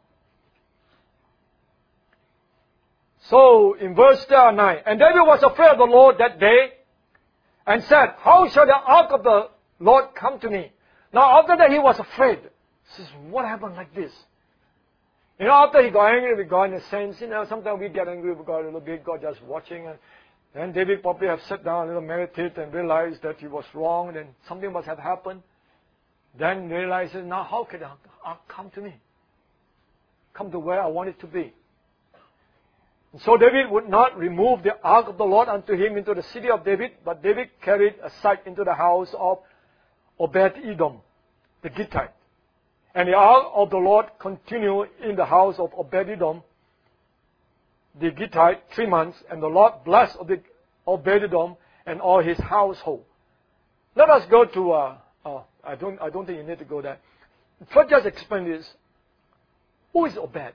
So in verse 9, and David was afraid of the Lord that day, and said, how shall the ark of the Lord come to me? Now after that he was afraid. He says, what happened like this? After he got angry with God in a sense, sometimes we get angry with God a little bit, God just watching, and then David probably have sat down a little, meditate, and realized that he was wrong, and then something must have happened. Then realizes, now how can the ark come to me? Come to where I want it to be. And so David would not remove the ark of the Lord unto him into the city of David, but David carried aside into the house of Obed-Edom, the Gittite. And the ark of the Lord continued in the house of Obed-Edom, the Gittite, 3 months, and the Lord blessed Obed-Edom and all his household. Let us go to, I don't think you need to go there. First, just explain this. Who is Obed?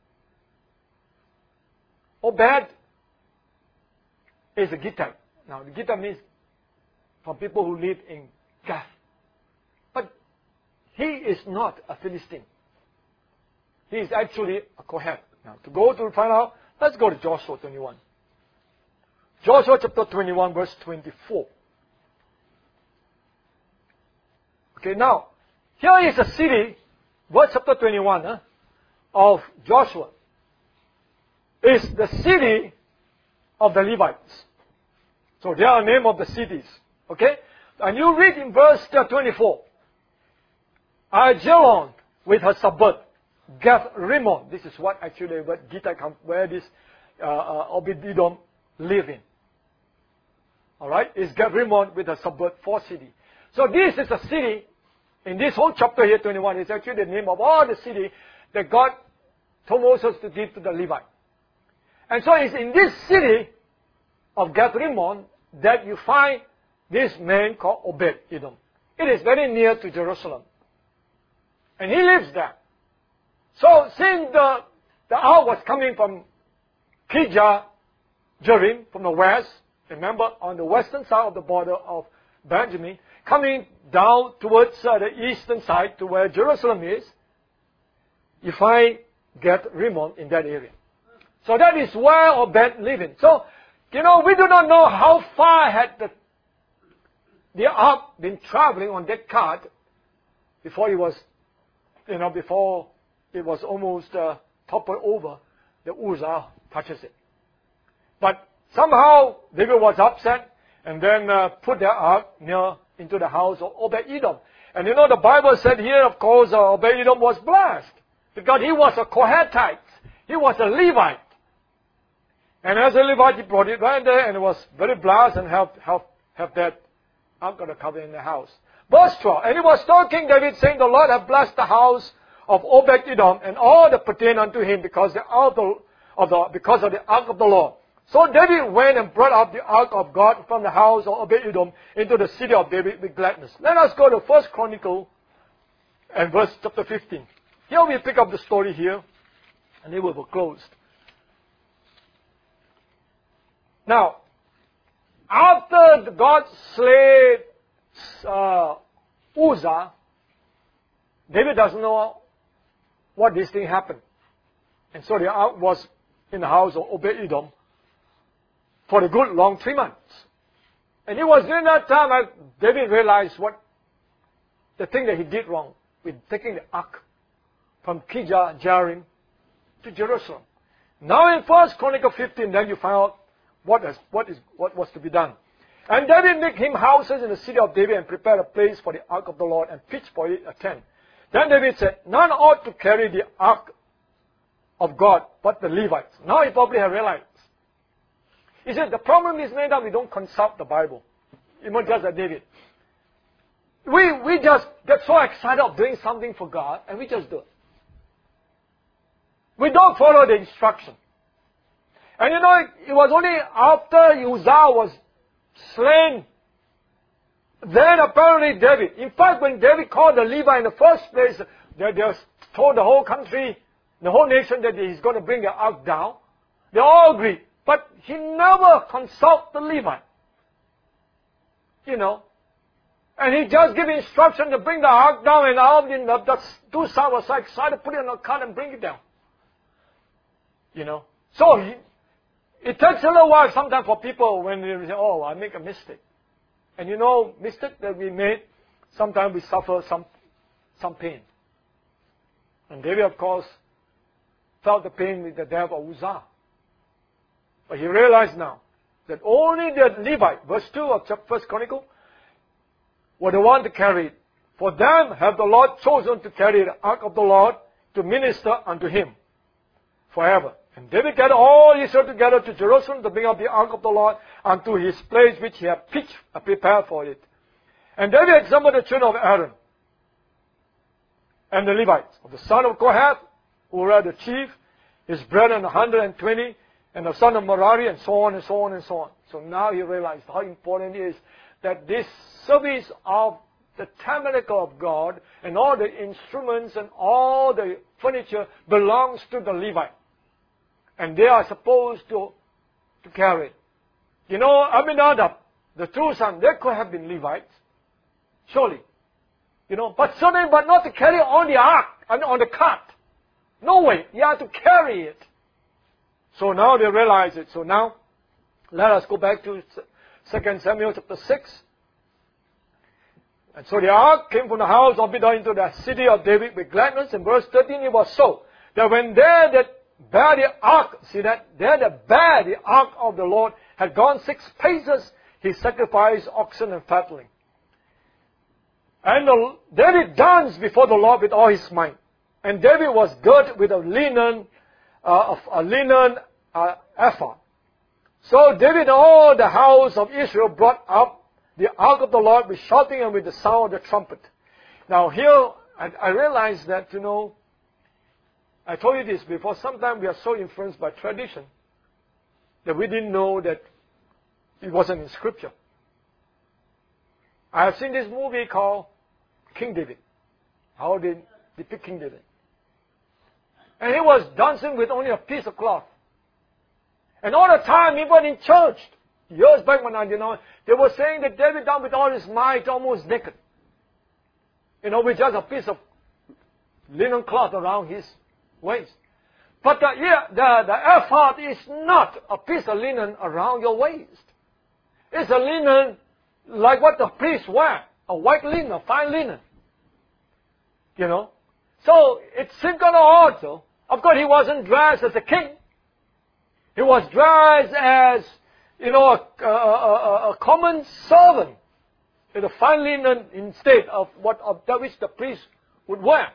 Obed is a Gittite. Now, the Gittite means from people who live in Gath. But he is not a Philistine. He is actually a Kohath. Now, to find out, let's go to Joshua 21. Joshua chapter 21, verse 24. Okay, now, here is a city, verse chapter 21 of Joshua. Is the city of the Levites. So they are name of the cities. Okay? And you read in verse 24. Aijalon with her suburb. Gath Rimmon. This is what actually where Gita comes, where this Obed-Edom live in. Alright? Is Gath Rimmon with her suburb, 4 cities. So this is a city, in this whole chapter here, 21, is actually the name of all the city that God told Moses to give to the Levite. And so it's in this city of Gath Rimmon that you find this man called Obed-Edom. It is very near to Jerusalem. And he lives there. So since the ark was coming from Kirjath Jearim, from the west, remember on the western side of the border of Benjamin, coming down towards the eastern side to where Jerusalem is, you find Gath Rimmon in that area. So that is where Obed lived. So, we do not know how far had the ark been traveling on that cart before it was, before it was almost toppled over. The Uzzah touches it. But somehow David was upset and then put the ark into the house of Obed-Edom. And the Bible said here, of course, Obed-Edom was blessed because he was a Kohathite. He was a Levite. And as a Levite, he brought it right there and it was very blessed and have that Ark of the Covenant in the house. Verse 12, and he was told King David, saying, the Lord hath blessed the house of Obed-Edom and all that pertain unto him because of the Ark of the Lord. So David went and brought up the Ark of God from the house of Obed-Edom into the city of David with gladness. Let us go to 1 Chronicle and verse chapter 15. Here we pick up the story here and it will be closed. Now, after God slayed Uzzah, David doesn't know what this thing happened. And so the ark was in the house of Obed-Edom for a good long 3 months. And it was during that time that David realized what the thing that he did wrong with taking the ark from Kirjath Jearim to Jerusalem. Now in 1 Chronicle 15, then you find out what was to be done. And David made him houses in the city of David and prepared a place for the ark of the Lord and pitched for it a tent. Then David said, none ought to carry the ark of God but the Levites. Now he probably has realized. He said, the problem is that we don't consult the Bible. Even just like David. We just get so excited of doing something for God and we just do it. We don't follow the instruction. And it was only after Uzzah was slain, then apparently David, in fact when David called the Levite in the first place, they told the whole country, the whole nation that he's going to bring the ark down. They all agreed. But he never consulted the Levite. And he just gave instruction to bring the ark down and all the two sons were so excited to put it on a cart and bring it down. So it takes a little while sometimes for people when they say, oh, I make a mistake. And mistake that we made, sometimes we suffer some pain. And David, of course, felt the pain with the death of Uzzah. But he realized now that only the Levite, verse 2 of 1 Chronicle, were the one to carry it. For them have the Lord chosen to carry the ark of the Lord to minister unto him forever. And David gathered all Israel together to Jerusalem to bring up the ark of the Lord unto his place which he had pitched and prepared for it. And David examined the children of Aaron and the Levites, of the son of Kohath, who were the chief, his brethren 120, and the son of Merari, and so on and so on and so on. So now he realized how important it is that this service of the tabernacle of God and all the instruments and all the furniture belongs to the Levite. And they are supposed to carry it. Abinadab, the true son, they could have been Levites. Surely. But not to carry on the ark, on the cart. No way. You have to carry it. So now they realize it. So now, let us go back to 2 Samuel chapter 6. And so the ark came from the house of Obed into the city of David with gladness. In verse 13 it was so that when they that bear the ark, see that, they that bear the ark of the Lord had gone 6 paces, he sacrificed oxen and fatling. And David danced before the Lord with all his might. And David was girt with a linen ephod. So David and all the house of Israel brought up the ark of the Lord with shouting and with the sound of the trumpet. Now here, I realize that, I told you this before, sometimes we are so influenced by tradition that we didn't know that it wasn't in Scripture. I have seen this movie called King David. How they depict King David. And he was dancing with only a piece of cloth. And all the time, even in church, years back when they were saying that David danced with all his might, almost naked. With just a piece of linen cloth around his waist. But the ephod is not a piece of linen around your waist. It's a linen like what the priests wear. A white linen, a fine linen. So it seemed kind of odd, though. Of course, he wasn't dressed as a king. He was dressed as, a common servant. In a fine linen instead of that which the priest would wear.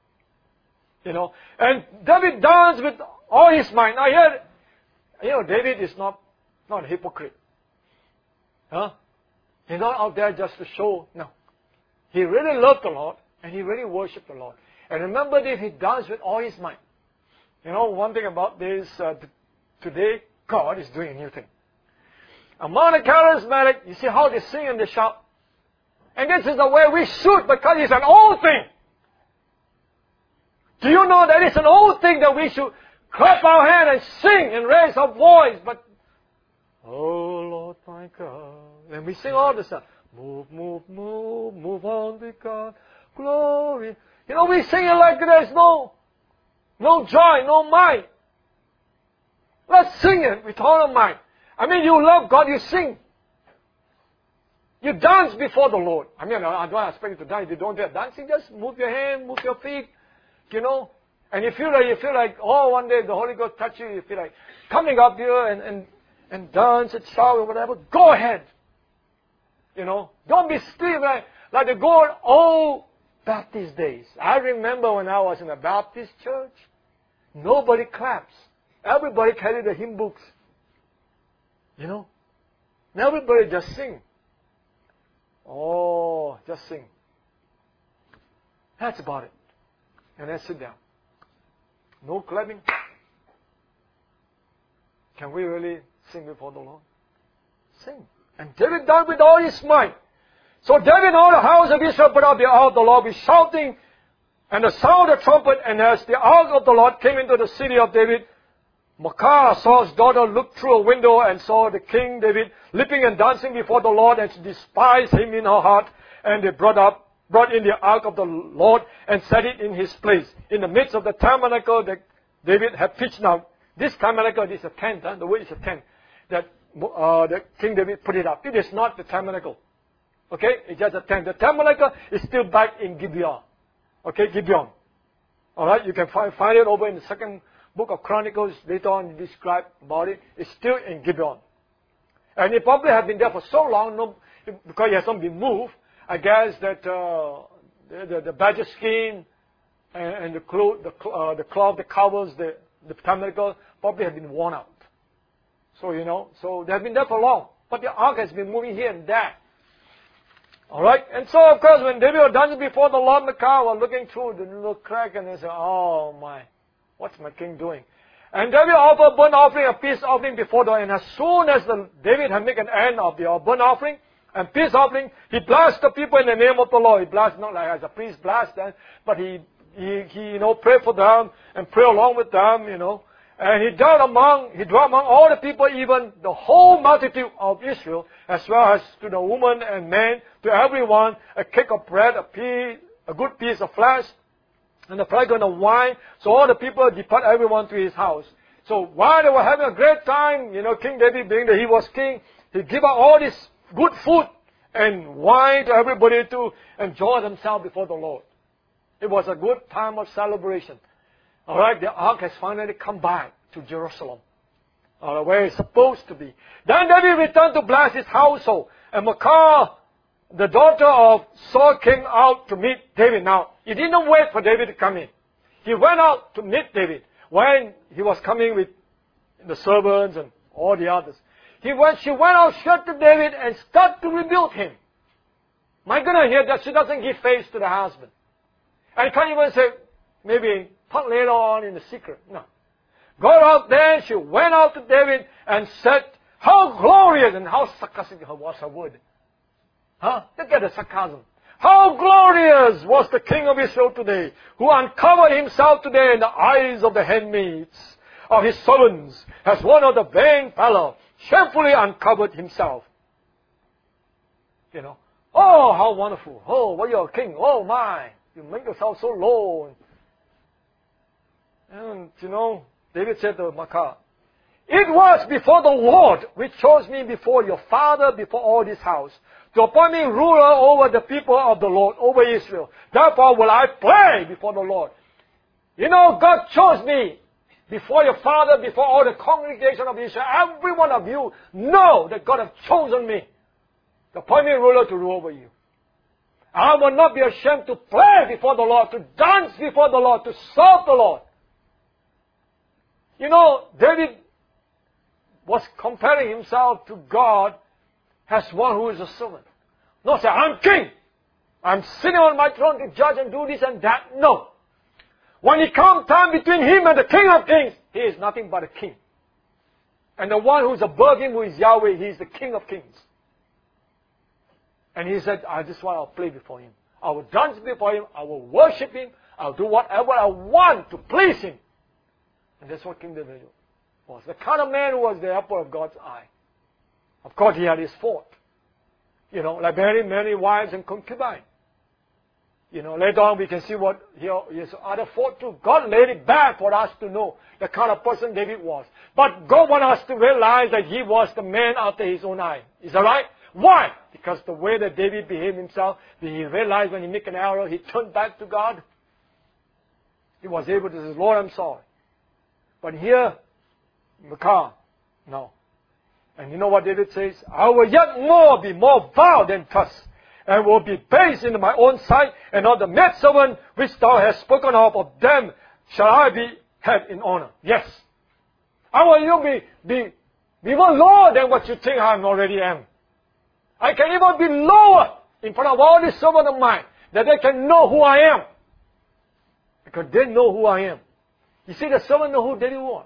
And David danced with all his might. Now here, David is not a hypocrite. Huh? He's not out there just to show. No. He really loved the Lord, and he really worshipped the Lord. And remember that he danced with all his might. One thing about this, today, God is doing a new thing. Among the charismatic, you see how they sing and they shout. And this is the way we should, because it's an old thing. Do you know that it's an old thing that we should clap our hand and sing and raise our voice? But, oh Lord my God. And we sing all the time. Move, move, move, move on with God. Glory. We sing it like there's no joy, no might. Let's sing it with all our might. You love God, you sing. You dance before the Lord. I don't expect you to dance. If you don't do dancing, just move your hand, move your feet. And you feel like, one day the Holy Ghost touch you, you feel like coming up here and dance and shout or whatever. Go ahead. Don't be stiff like the good old Baptist days. I remember when I was in a Baptist church, nobody claps. Everybody carried the hymn books. And everybody just sing. Oh, just sing. That's about it. And then sit down. No clapping. Can we really sing before the Lord? Sing. And David danced with all his might. So David and all the house of Israel put up the ark of the Lord with shouting and the sound of the trumpet. And as the ark of the Lord came into the city of David, Michal, Saul's daughter, looked through a window and saw the king David leaping and dancing before the Lord, and she despised him in her heart. And they brought in the ark of the Lord and set it in his place in the midst of the tabernacle that David had pitched. Now, this tabernacle is a tent. The word is a tent that King David put it up. It is not the tabernacle. Okay, it's just a tent. The tabernacle is still back in Gibeon. Okay, Gibeon. All right, you can find it over in the second book of Chronicles. Later on, describe about it. It's still in Gibeon, and it probably has been there for so long, because it hasn't been moved. I guess that the badger skin and the cloth that covers the tabernacle probably have been worn out. So they have been there for long. But the ark has been moving here and there. Alright? And so, of course, when David was dancing before the Lord, Michal was looking through the little crack and they said, oh my, what's my king doing? And David offered burnt offering and peace offering before the Lord. And as soon as David had made an end of the burnt offering and peace offering, he blessed the people in the name of the Lord. He blessed not like as a priest blessed them, but he prayed for them and prayed along with them, And he dwelt among all the people, even the whole multitude of Israel, as well as to the woman and man, to everyone, a cake of bread, a good piece of flesh, and a flagon of wine. So all the people depart everyone to his house. So while they were having a great time, King David, being that he was king, he gave out all this good food and wine to everybody to enjoy themselves before the Lord. It was a good time of celebration. All right, the ark has finally come back to Jerusalem, where it's supposed to be. Then David returned to bless his household, and Michal, the daughter of Saul, came out to meet David. Now, he didn't wait for David to come in. He went out to meet David when he was coming with the servants and all the others. She went out straight to David and started to rebuke him. My goodness, here that she doesn't give face to the husband. And can't even say, maybe talk later on in the secret. No. Got out there, she went out to David and said, how glorious, and how sarcastic was her word. Huh? Look at the sarcasm. How glorious was the king of Israel today, who uncovered himself today in the eyes of the handmaids of his servants, as one of the vain fellow shamefully uncovered himself. You know, oh, how wonderful. Oh, what you're a king. Oh, my. You make yourself so low. And you know, David said to Michal, it was before the Lord which chose me before your father, before all this house, to appoint me ruler over the people of the Lord, over Israel. Therefore will I pray before the Lord. You know, God chose me before your father, before all the congregation of Israel. Every one of you know that God has chosen me to appoint me ruler to rule over you. I will not be ashamed to pray before the Lord, to dance before the Lord, to serve the Lord. You know, David was comparing himself to God as one who is a servant. Not say, I'm king. I'm sitting on my throne to judge and do this and that. No. When it comes time between him and the King of Kings, he is nothing but a king. And the one who is above him, who is Yahweh, he is the King of Kings. And he said, this is why I'll play before him. I will dance before him. I will worship him. I'll do whatever I want to please him. And that's what King David was. The kind of man who was the apple of God's eye. Of course, he had his fault. You know, like many wives and concubines. You know, later on we can see what his other fault too. God laid it back for us to know the kind of person David was. But God wants us to realize that he was the man after his own eye. Is that right? Why? Because the way that David behaved himself, he realized when he made an error, he turned back to God. He was able to say, Lord, I'm sorry. But here, Michal, no. And you know what David says? I will yet more be more vile than thus, and will be base in my own sight, and of the maidservant which thou hast spoken of them shall I be held in honor. Yes. I will even be even lower than what you think I already am. I can even be lower in front of all these servants of mine, that they can know who I am. Because they know who I am. You see, the servant know who David was.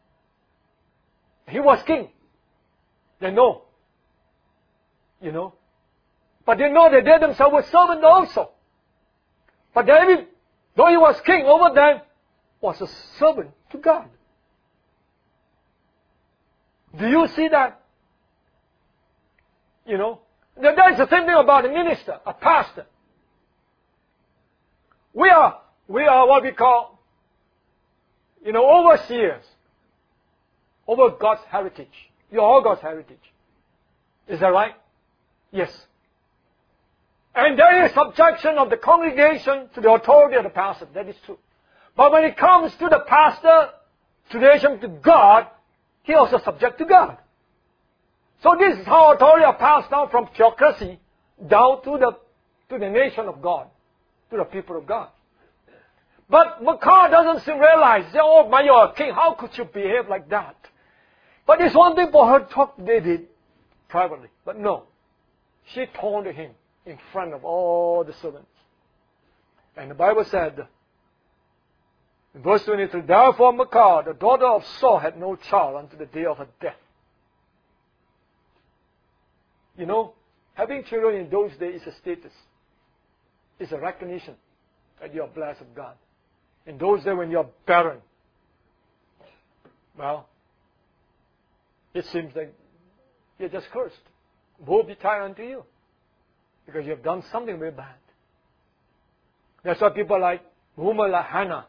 He was king. They know. You know. But they know that they themselves were servants also. But David, though he was king over them, was a servant to God. Do you see that? You know. That's the same thing about a minister, a pastor. We are what we call, you know, overseers over God's heritage. You're all God's heritage. Is that right? Yes. And there is subjection of the congregation to the authority of the pastor. That is true. But when it comes to the pastor, to relation to God, he also subject to God. So this is how authority are passed down from theocracy down to the nation of God, to the people of God. But Michal doesn't seem to realize, oh, my, you're a king. How could you behave like that? But it's one thing for her to talk to David privately. But no. She taunted him in front of all the servants. And the Bible said, in verse 23, therefore Michal, the daughter of Saul, had no child until the day of her death. You know, having children in those days is a status. It's a recognition that you are blessed of God. In those days when you are barren, well, it seems like you're just cursed. Woe betide unto you. Because you have done something very bad. That's why people like women like Hannah.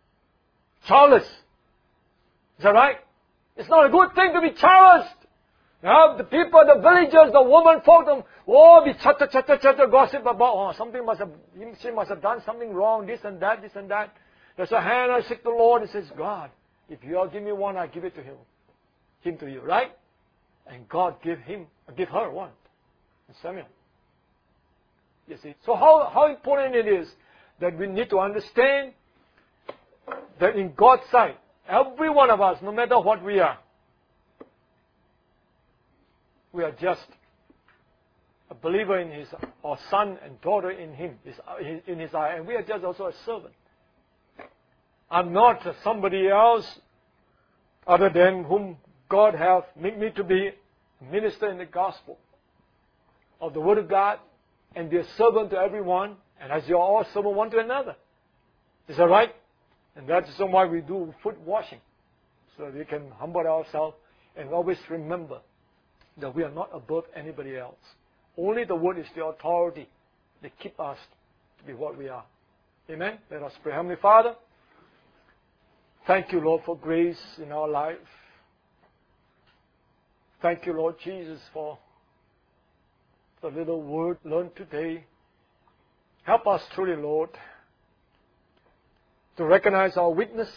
Childless. Is that right? It's not a good thing to be childless. Now the people, the villagers, the woman folk, them, oh, be chatter, gossip about, she must have done something wrong, this and that. There's a Hannah seek the Lord and says, God, if you'll give me one, I'll give it to him to you, right? And God give her one. Samuel. You see, so how important it is that we need to understand that in God's sight, every one of us, no matter what we are just a believer in His, or son and daughter in Him, in His eye, and we are just also a servant. I'm not somebody else other than whom God have made me to be a minister in the gospel of the Word of God and be a servant to everyone, and as you're all servant one to another. Is that right? And that's why we do foot washing, so that we can humble ourselves and always remember that we are not above anybody else. Only the Word is the authority that keeps us to be what we are. Amen? Let us pray. Heavenly Father, thank you, Lord, for grace in our life. Thank you, Lord Jesus, for the little word learned today. Help us truly, Lord, to recognize our weakness,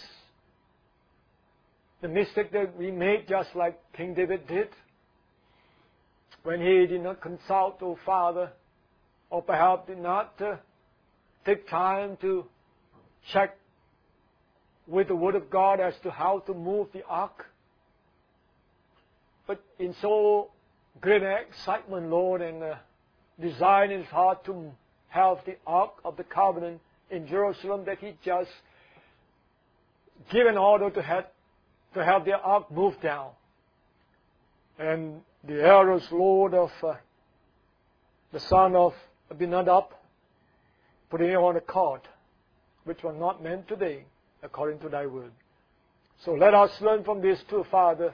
the mistake that we made, just like King David did, when he did not consult, oh Father, or perhaps did not take time to check with the Word of God as to how to move the ark. But in so great excitement, Lord, and desire in his heart to have the ark of the covenant in Jerusalem, that he just gave an order to have the ark moved down. And the arrows, Lord, of the son of Abinadab, putting it on a cart, which were not meant today, according to thy word. So let us learn from this too, Father.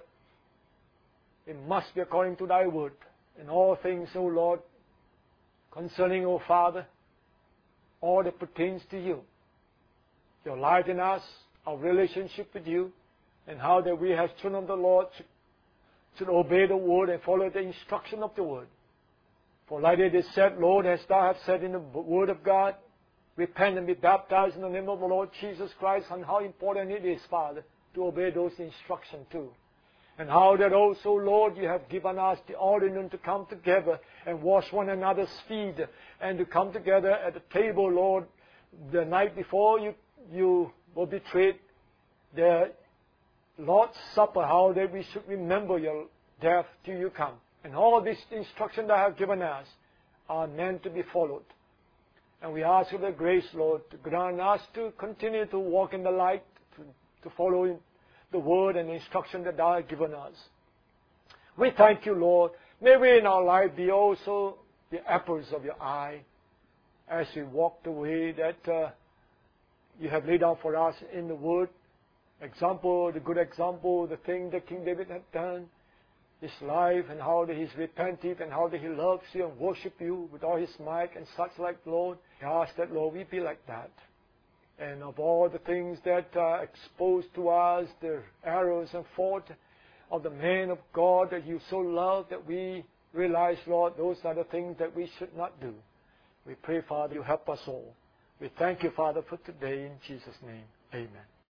It must be according to thy word. In all things, O Lord, concerning, O Father, all that pertains to you. Your light in us, our relationship with you, and how that we as children of the Lord should obey the word and follow the instruction of the word. For like it is said, Lord, as thou hast said in the word of God, repent and be baptized in the name of the Lord Jesus Christ, and how important it is, Father, to obey those instructions too. And how that also, Lord, you have given us the ordinance to come together and wash one another's feet, and to come together at the table, Lord, the night before you were betrayed, the Lord's Supper, how that we should remember your death till you come. And all these instructions that I have given us are meant to be followed. And we ask for the grace, Lord, to grant us to continue to walk in the light, to follow the word and the instruction that thou hast given us. We thank you, Lord. May we in our life be also the apples of your eye as we walk the way that you have laid out for us in the word. Example, the good example, the thing that King David had done, his life, and how that he's repented, and how that he loves you and worship you with all his might and such like, Lord. I ask that, Lord, we be like that. And of all the things that are exposed to us, the arrows and fault of the man of God that you so love, that we realize, Lord, those are the things that we should not do. We pray, Father, you help us all. We thank you, Father, for today. In Jesus' name, amen.